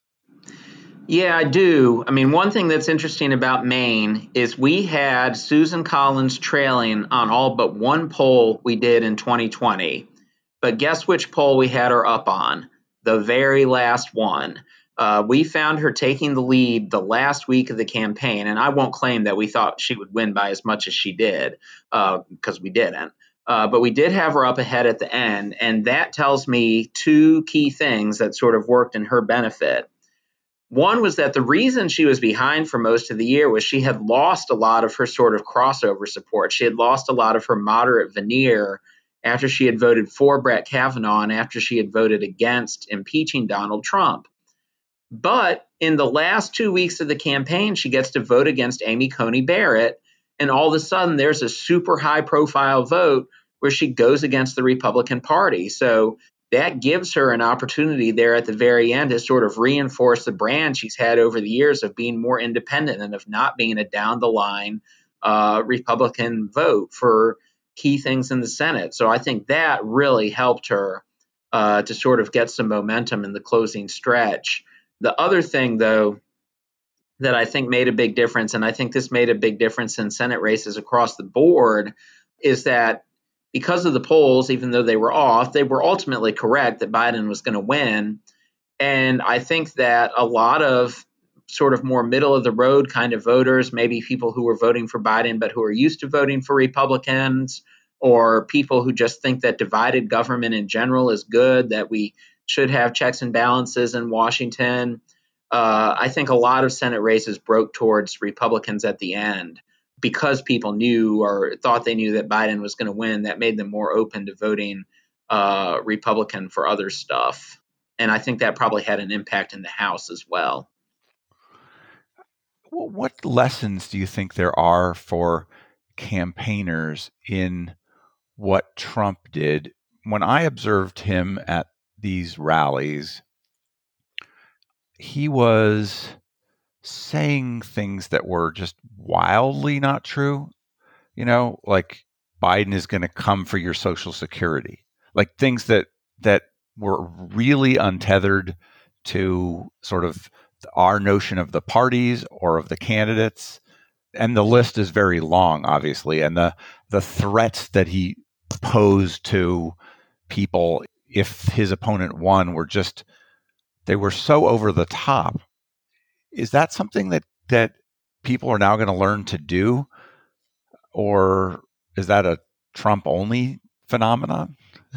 Yeah, I do. I mean, one thing that's interesting about Maine is we had Susan Collins trailing on all but one poll we did in 2020. But guess which poll we had her up on? The very last one. We found her taking the lead the last week of the campaign, and I won't claim that we thought she would win by as much as she did, because we didn't. But we did have her up ahead at the end, and that tells me two key things that sort of worked in her benefit. One was that the reason she was behind for most of the year was she had lost a lot of her sort of crossover support. She had lost a lot of her moderate veneer after she had voted for Brett Kavanaugh and after she had voted against impeaching Donald Trump. But in the last 2 weeks of the campaign, she gets to vote against Amy Coney Barrett, and all of a sudden there's a super high-profile vote where she goes against the Republican Party. So that gives her an opportunity there at the very end to sort of reinforce the brand she's had over the years of being more independent and of not being a down-the-line Republican vote for key things in the Senate. So I think that really helped her to sort of get some momentum in the closing stretch. The other thing, though, that I think made a big difference, and I think this made a big difference in Senate races across the board, is that because of the polls, even though they were off, they were ultimately correct that Biden was going to win. And I think that a lot of sort of more middle of the road kind of voters, maybe people who were voting for Biden but who are used to voting for Republicans, or people who just think that divided government in general is good, that we should have checks and balances in Washington. I think a lot of Senate races broke towards Republicans at the end because people knew or thought they knew that Biden was going to win. That made them more open to voting Republican for other stuff. And I think that probably had an impact in the House as well. What lessons do you think there are for campaigners in what Trump did? When I observed him at these rallies, he was saying things that were just wildly not true. Like Biden is going to come for your Social Security, like things that were really untethered to sort of our notion of the parties or of the candidates. And the list is very long, obviously. And the threats that he posed to people if his opponent won they were so over the top. Is that something that people are now going to learn to do? Or is that a Trump only phenomenon?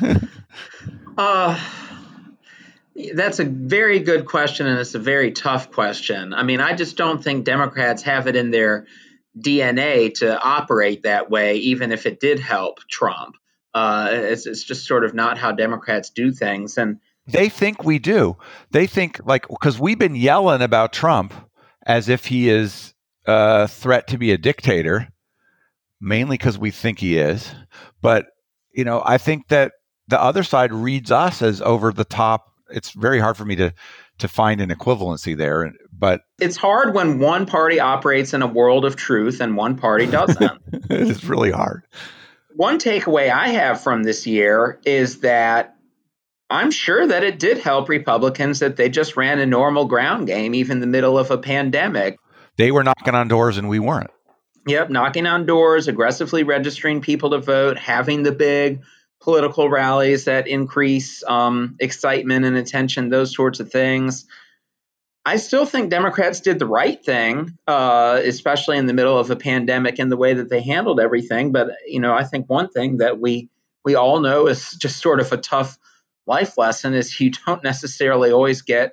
That's a very good question, and it's a very tough question. I mean, I just don't think Democrats have it in their DNA to operate that way, even if it did help Trump. It's just sort of not how Democrats do things. And they think we do. They think, because we've been yelling about Trump as if he is a threat to be a dictator, mainly because we think he is. But, I think that the other side reads us as over the top. It's very hard for me to find an equivalency there. But it's hard when one party operates in a world of truth and one party doesn't. It's really hard. One takeaway I have from this year is that I'm sure that it did help Republicans that they just ran a normal ground game, even in the middle of a pandemic. They were knocking on doors and we weren't. Yep, knocking on doors, aggressively registering people to vote, having the big political rallies that increase excitement and attention, those sorts of things. I still think Democrats did the right thing, especially in the middle of a pandemic in the way that they handled everything. But, I think one thing that we all know is just sort of a tough life lesson is you don't necessarily always get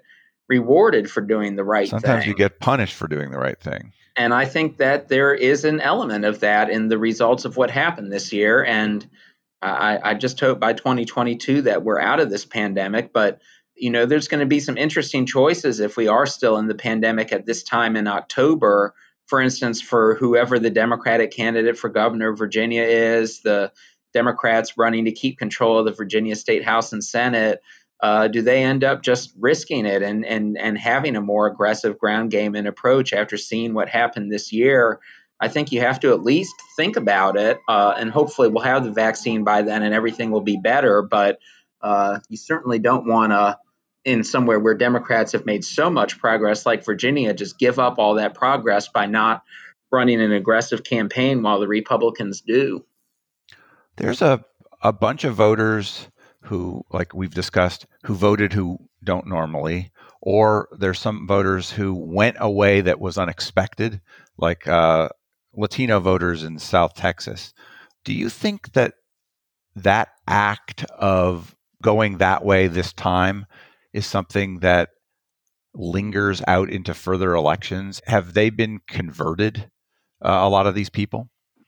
rewarded for doing the right Sometimes thing. you get punished for doing the right thing. And I think that there is an element of that in the results of what happened this year. And I just hope by 2022 that we're out of this pandemic. But, there's going to be some interesting choices if we are still in the pandemic at this time in October. For instance, for whoever the Democratic candidate for governor of Virginia is, the Democrats running to keep control of the Virginia State House and Senate, do they end up just risking it and having a more aggressive ground game and approach after seeing what happened this year? I think you have to at least think about it, and hopefully we'll have the vaccine by then and everything will be better. But you certainly don't want to, in somewhere where Democrats have made so much progress like Virginia, just give up all that progress by not running an aggressive campaign while the Republicans do. There's a bunch of voters who, like we've discussed, who voted who don't normally, or there's some voters who went a way that was unexpected, like Latino voters in South Texas. Do you think that act of going that way this time is something that lingers out into further elections? Have they been converted, a lot of these people?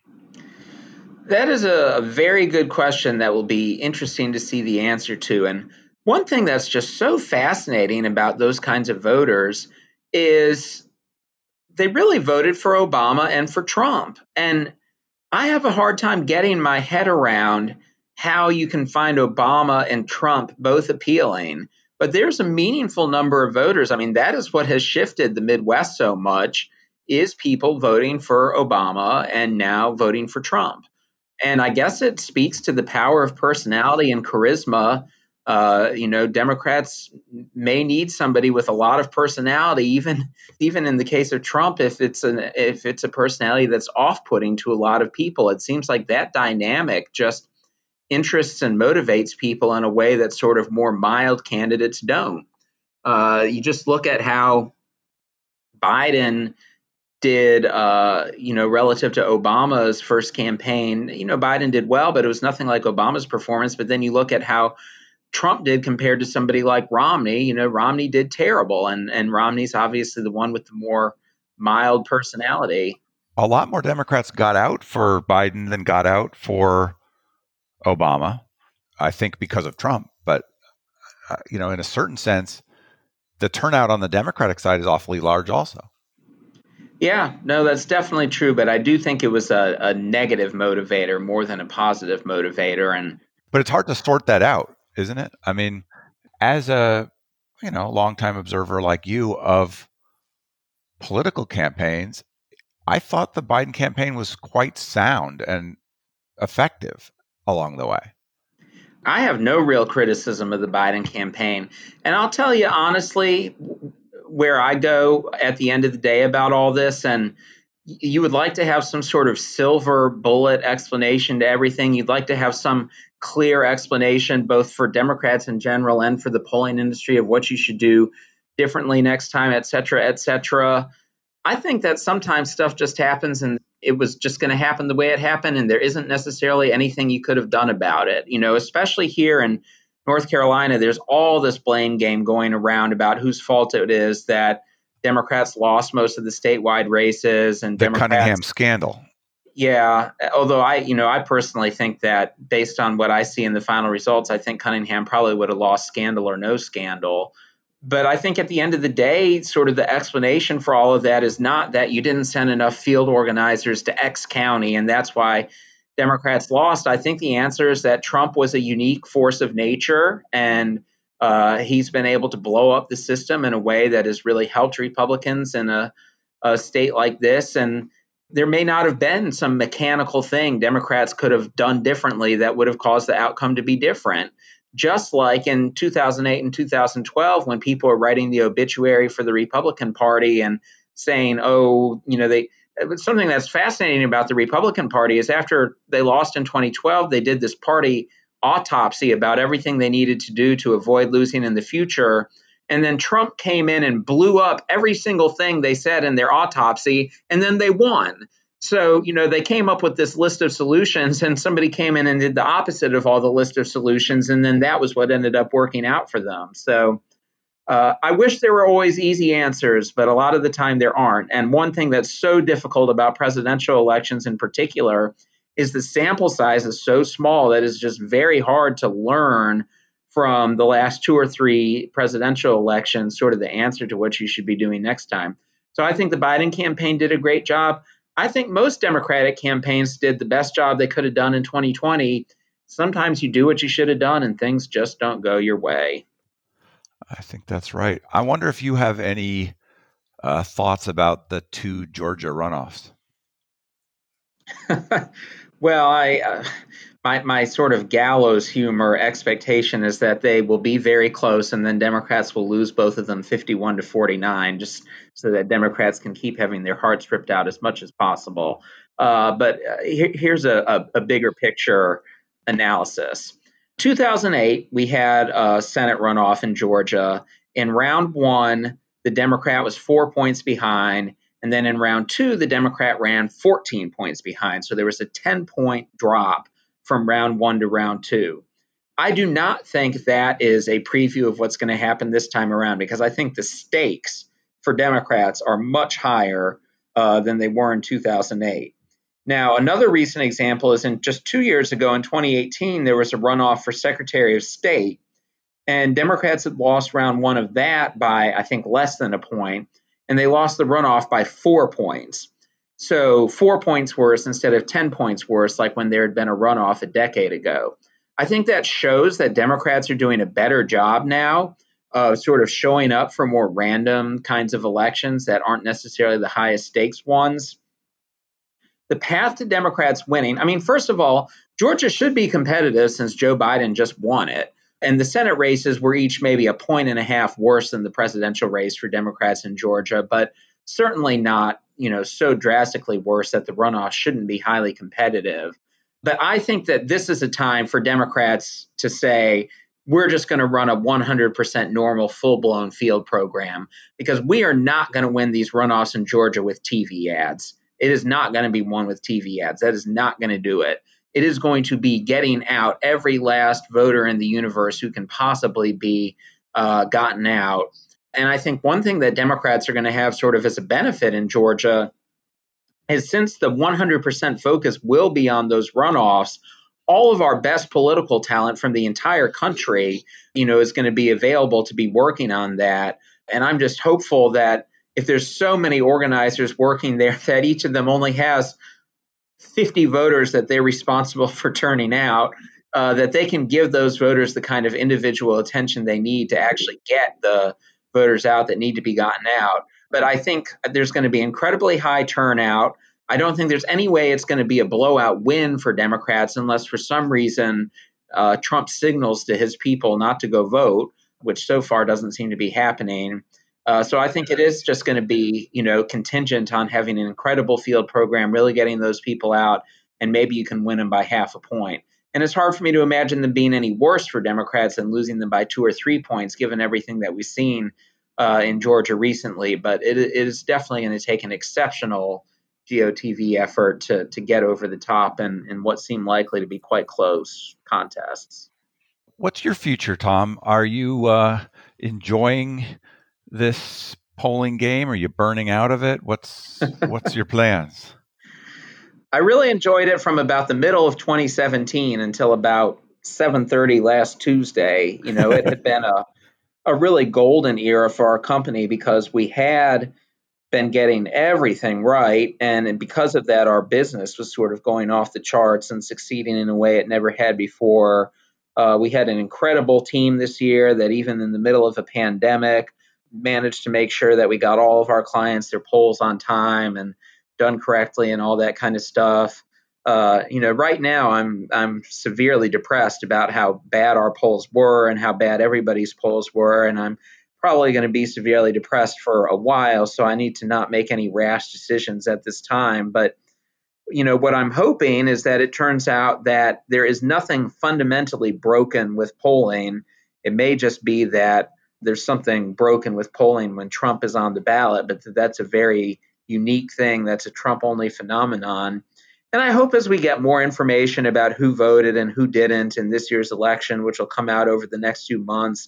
That is a very good question that will be interesting to see the answer to. And one thing that's just so fascinating about those kinds of voters is they really voted for Obama and for Trump. And I have a hard time getting my head around how you can find Obama and Trump both appealing. But there's a meaningful number of voters. I mean, that is what has shifted the Midwest so much, is people voting for Obama and now voting for Trump. And I guess it speaks to the power of personality and charisma. Democrats may need somebody with a lot of personality, even in the case of Trump, if it's a personality that's off-putting to a lot of people. It seems like that dynamic just interests and motivates people in a way that sort of more mild candidates don't. You just look at how Biden did, relative to Obama's first campaign. Biden did well, but it was nothing like Obama's performance. But then you look at how Trump did compared to somebody like Romney. Romney did terrible, and Romney's obviously the one with the more mild personality. A lot more Democrats got out for Biden than got out for Obama, I think, because of Trump. But, in a certain sense, the turnout on the Democratic side is awfully large also. Yeah, no, that's definitely true. But I do think it was a negative motivator more than a positive motivator. But it's hard to sort that out, isn't it? I mean, as a longtime observer like you of political campaigns, I thought the Biden campaign was quite sound and effective along the way. I have no real criticism of the Biden campaign. And I'll tell you honestly where I go at the end of the day about all this. And you would like to have some sort of silver bullet explanation to everything. You'd like to have some clear explanation, both for Democrats in general and for the polling industry, of what you should do differently next time, et cetera, et cetera. I think that sometimes stuff just happens and it was just going to happen the way it happened, and there isn't necessarily anything you could have done about it. Especially here in North Carolina, there's all this blame game going around about whose fault it is that Democrats lost most of the statewide races, and the Democrats, Cunningham scandal. Yeah, although I personally think that based on what I see in the final results, I think Cunningham probably would have lost scandal or no scandal. But I think at the end of the day, sort of the explanation for all of that is not that you didn't send enough field organizers to X county, and that's why Democrats lost. I think the answer is that Trump was a unique force of nature, and he's been able to blow up the system in a way that has really helped Republicans in a state like this. And there may not have been some mechanical thing Democrats could have done differently that would have caused the outcome to be different. Just like in 2008 and 2012, when people were writing the obituary for the Republican Party and saying, something that's fascinating about the Republican Party is after they lost in 2012, they did this party autopsy about everything they needed to do to avoid losing in the future. And then Trump came in and blew up every single thing they said in their autopsy, and then they won. So, they came up with this list of solutions, and somebody came in and did the opposite of all the list of solutions, and then that was what ended up working out for them. So I wish there were always easy answers, but a lot of the time there aren't. And one thing that's so difficult about presidential elections in particular is the sample size is so small that it's just very hard to learn from the last 2 or 3 presidential elections, sort of the answer to what you should be doing next time. So I think the Biden campaign did a great job. I think most Democratic campaigns did the best job they could have done in 2020. Sometimes you do what you should have done and things just don't go your way. I think that's right. I wonder if you have any thoughts about the 2 Georgia runoffs. Well, my sort of gallows humor expectation is that they will be very close, and then Democrats will lose both of them 51-49, just so that Democrats can keep having their hearts ripped out as much as possible. But here's a bigger picture analysis. 2008, we had a Senate runoff in Georgia. In round 1, the Democrat was 4 points behind. And then in round 2, the Democrat ran 14 points behind. So there was a 10-point drop from round 1 to round 2. I do not think that is a preview of what's going to happen this time around, because I think the stakes for Democrats are much higher than they were in 2008. Now, another recent example is in just 2 years ago in 2018, there was a runoff for Secretary of State. And Democrats had lost round 1 of that by, I think, less than a point. And they lost the runoff by 4 points. So 4 points worse instead of 10 points worse, like when there had been a runoff a decade ago. I think that shows that Democrats are doing a better job now of sort of showing up for more random kinds of elections that aren't necessarily the highest stakes ones. The path to Democrats winning, I mean, first of all, Georgia should be competitive since Joe Biden just won it. And the Senate races were each maybe 1.5 points worse than the presidential race for Democrats in Georgia, but certainly not, so drastically worse that the runoff shouldn't be highly competitive. But I think that this is a time for Democrats to say, we're just going to run a 100% normal, full-blown field program, because we are not going to win these runoffs in Georgia with TV ads. It is not going to be won with TV ads. That is not going to do it. It is going to be getting out every last voter in the universe who can possibly be gotten out. And I think one thing that Democrats are going to have sort of as a benefit in Georgia is, since the 100% focus will be on those runoffs, all of our best political talent from the entire country, is going to be available to be working on that. And I'm just hopeful that if there's so many organizers working there, that each of them only has 50 voters that they're responsible for turning out, that they can give those voters the kind of individual attention they need to actually get the voters out that need to be gotten out. But I think there's going to be incredibly high turnout. I don't think there's any way it's going to be a blowout win for Democrats unless for some reason Trump signals to his people not to go vote, which so far doesn't seem to be happening. So I think it is just going to be, contingent on having an incredible field program, really getting those people out, and maybe you can win them by 0.5 point. And it's hard for me to imagine them being any worse for Democrats than losing them by 2 or 3 points, given everything that we've seen in Georgia recently. But it is definitely going to take an exceptional GOTV effort to get over the top in what seem likely to be quite close contests. What's your future, Tom? Are you enjoying this polling game? Are you burning out of it? What's your plans? I really enjoyed it from about the middle of 2017 until about 7:30 last Tuesday. It had been a really golden era for our company because we had been getting everything right. And because of that, our business was sort of going off the charts and succeeding in a way it never had before. We had an incredible team this year that, even in the middle of a pandemic, managed to make sure that we got all of our clients their polls on time and done correctly and all that kind of stuff. Right now I'm severely depressed about how bad our polls were and how bad everybody's polls were. And I'm probably going to be severely depressed for a while. So I need to not make any rash decisions at this time. But, what I'm hoping is that it turns out that there is nothing fundamentally broken with polling. It may just be that there's something broken with polling when Trump is on the ballot, but that's a very unique thing. That's a Trump-only phenomenon. And I hope as we get more information about who voted and who didn't in this year's election, which will come out over the next few months,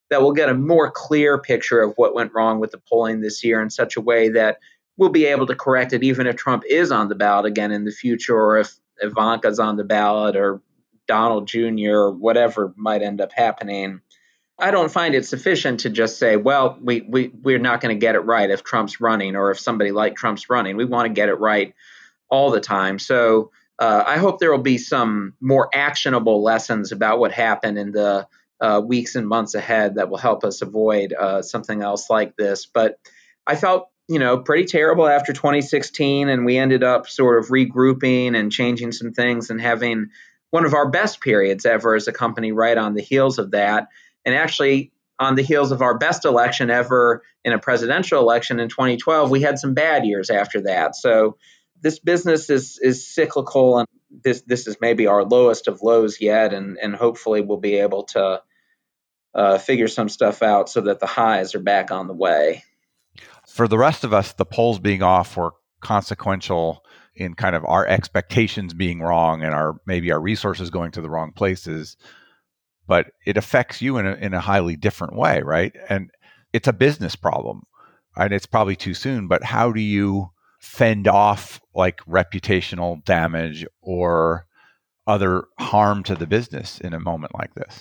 that we'll get a more clear picture of what went wrong with the polling this year in such a way that we'll be able to correct it even if Trump is on the ballot again in the future, or if Ivanka's on the ballot, or Donald Jr., or whatever might end up happening. I don't find it sufficient to just say, well, we're not going to get it right if Trump's running, or if somebody like Trump's running. We want to get it right all the time. So I hope there will be some more actionable lessons about what happened in the weeks and months ahead that will help us avoid something else like this. But I felt, pretty terrible after 2016, and we ended up sort of regrouping and changing some things and having one of our best periods ever as a company right on the heels of that. And actually, on the heels of our best election ever in a presidential election in 2012, we had some bad years after that. So this business is cyclical, and this is maybe our lowest of lows yet, and hopefully we'll be able to figure some stuff out so that the highs are back on the way. For the rest of us, the polls being off were consequential in kind of our expectations being wrong and maybe our resources going to the wrong places. But it affects you in a highly different way, right? And it's a business problem. And it's probably too soon, but how do you fend off like reputational damage or other harm to the business in a moment like this?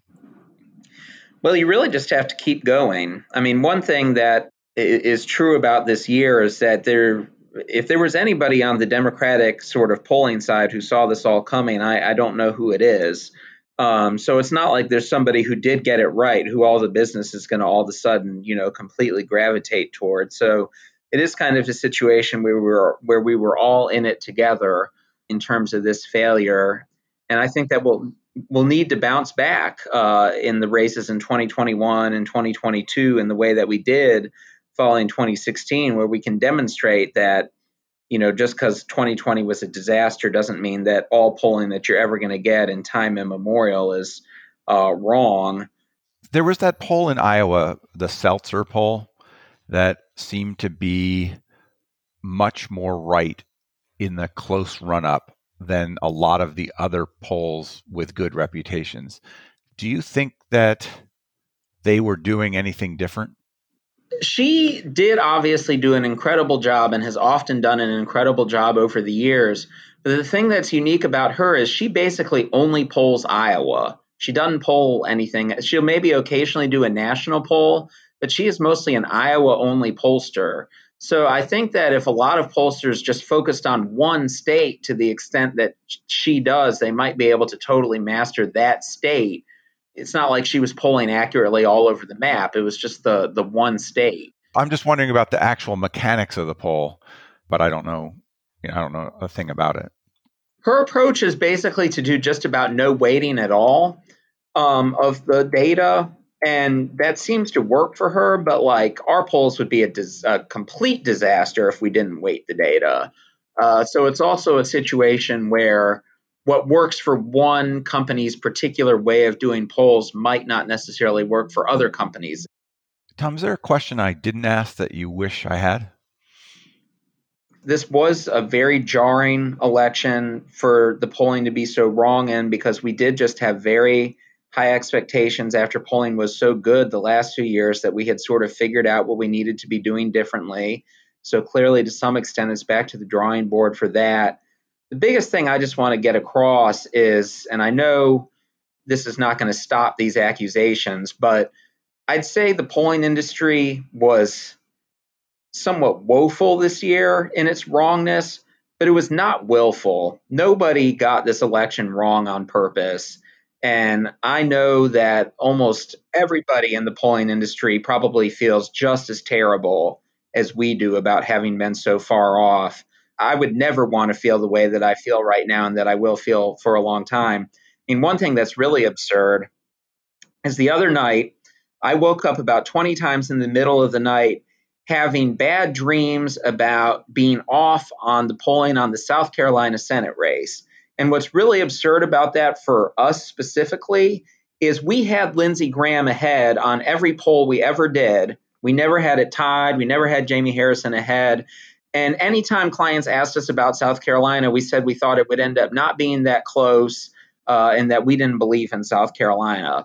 Well, you really just have to keep going. I mean, one thing that is true about this year is that if there was anybody on the Democratic sort of polling side who saw this all coming, I don't know who it is. So it's not like there's somebody who did get it right, who all the business is going to all of a sudden, completely gravitate toward. So it is kind of a situation where we were all in it together in terms of this failure. And I think that we'll need to bounce back in the races in 2021 and 2022 in the way that we did following 2016, where we can demonstrate that just because 2020 was a disaster doesn't mean that all polling that you're ever going to get in time immemorial is wrong. There was that poll in Iowa, the Seltzer poll, that seemed to be much more right in the close run-up than a lot of the other polls with good reputations. Do you think that they were doing anything different? She did obviously do an incredible job and has often done an incredible job over the years. But the thing that's unique about her is she basically only polls Iowa. She doesn't poll anything. She'll maybe occasionally do a national poll, but she is mostly an Iowa-only pollster. So I think that if a lot of pollsters just focused on one state to the extent that she does, they might be able to totally master that state. It's not like she was polling accurately all over the map. It was just the one state. I'm just wondering about the actual mechanics of the poll, but I don't know. I don't know a thing about it. Her approach is basically to do just about no weighting at all of the data, and that seems to work for her. But like our polls would be a complete disaster if we didn't weight the data. So it's also a situation where what works for one company's particular way of doing polls might not necessarily work for other companies. Tom, is there a question I didn't ask that you wish I had? This was a very jarring election for the polling to be so wrong in, because we did just have very high expectations after polling was so good the last 2 years that we had sort of figured out what we needed to be doing differently. So clearly, to some extent, it's back to the drawing board for that. The biggest thing I just want to get across is, and I know this is not going to stop these accusations, but I'd say the polling industry was somewhat woeful this year in its wrongness, but it was not willful. Nobody got this election wrong on purpose. And I know that almost everybody in the polling industry probably feels just as terrible as we do about having been so far off. I would never want to feel the way that I feel right now and that I will feel for a long time. I mean, one thing that's really absurd is the other night, I woke up about 20 times in the middle of the night having bad dreams about being off on the polling on the South Carolina Senate race. And what's really absurd about that for us specifically is we had Lindsey Graham ahead on every poll we ever did. We never had it tied. We never had Jamie Harrison ahead. And anytime clients asked us about South Carolina, we said we thought it would end up not being that close and that we didn't believe in South Carolina.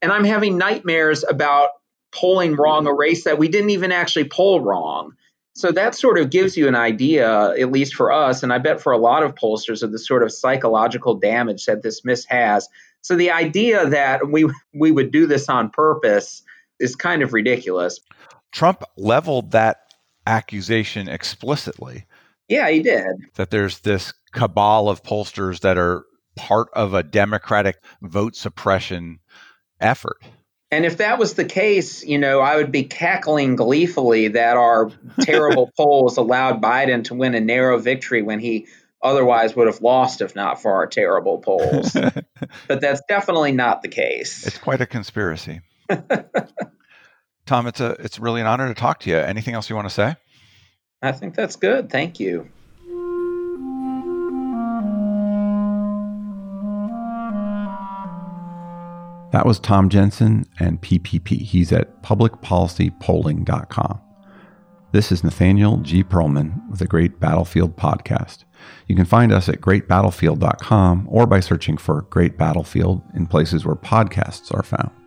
And I'm having nightmares about polling wrong a race that we didn't even actually poll wrong. So that sort of gives you an idea, at least for us, and I bet for a lot of pollsters, of the sort of psychological damage that this miss has. So the idea that we would do this on purpose is kind of ridiculous. Trump leveled that accusation explicitly. Yeah, he did. That there's this cabal of pollsters that are part of a Democratic vote suppression effort. And if that was the case, I would be cackling gleefully that our terrible polls allowed Biden to win a narrow victory when he otherwise would have lost if not for our terrible polls. But that's definitely not the case. It's quite a conspiracy. Tom, it's really an honor to talk to you. Anything else you want to say? I think that's good. Thank you. That was Tom Jensen and PPP. He's at publicpolicypolling.com. This is Nathaniel G. Pearlman with the Great Battlefield Podcast. You can find us at greatbattlefield.com or by searching for Great Battlefield in places where podcasts are found.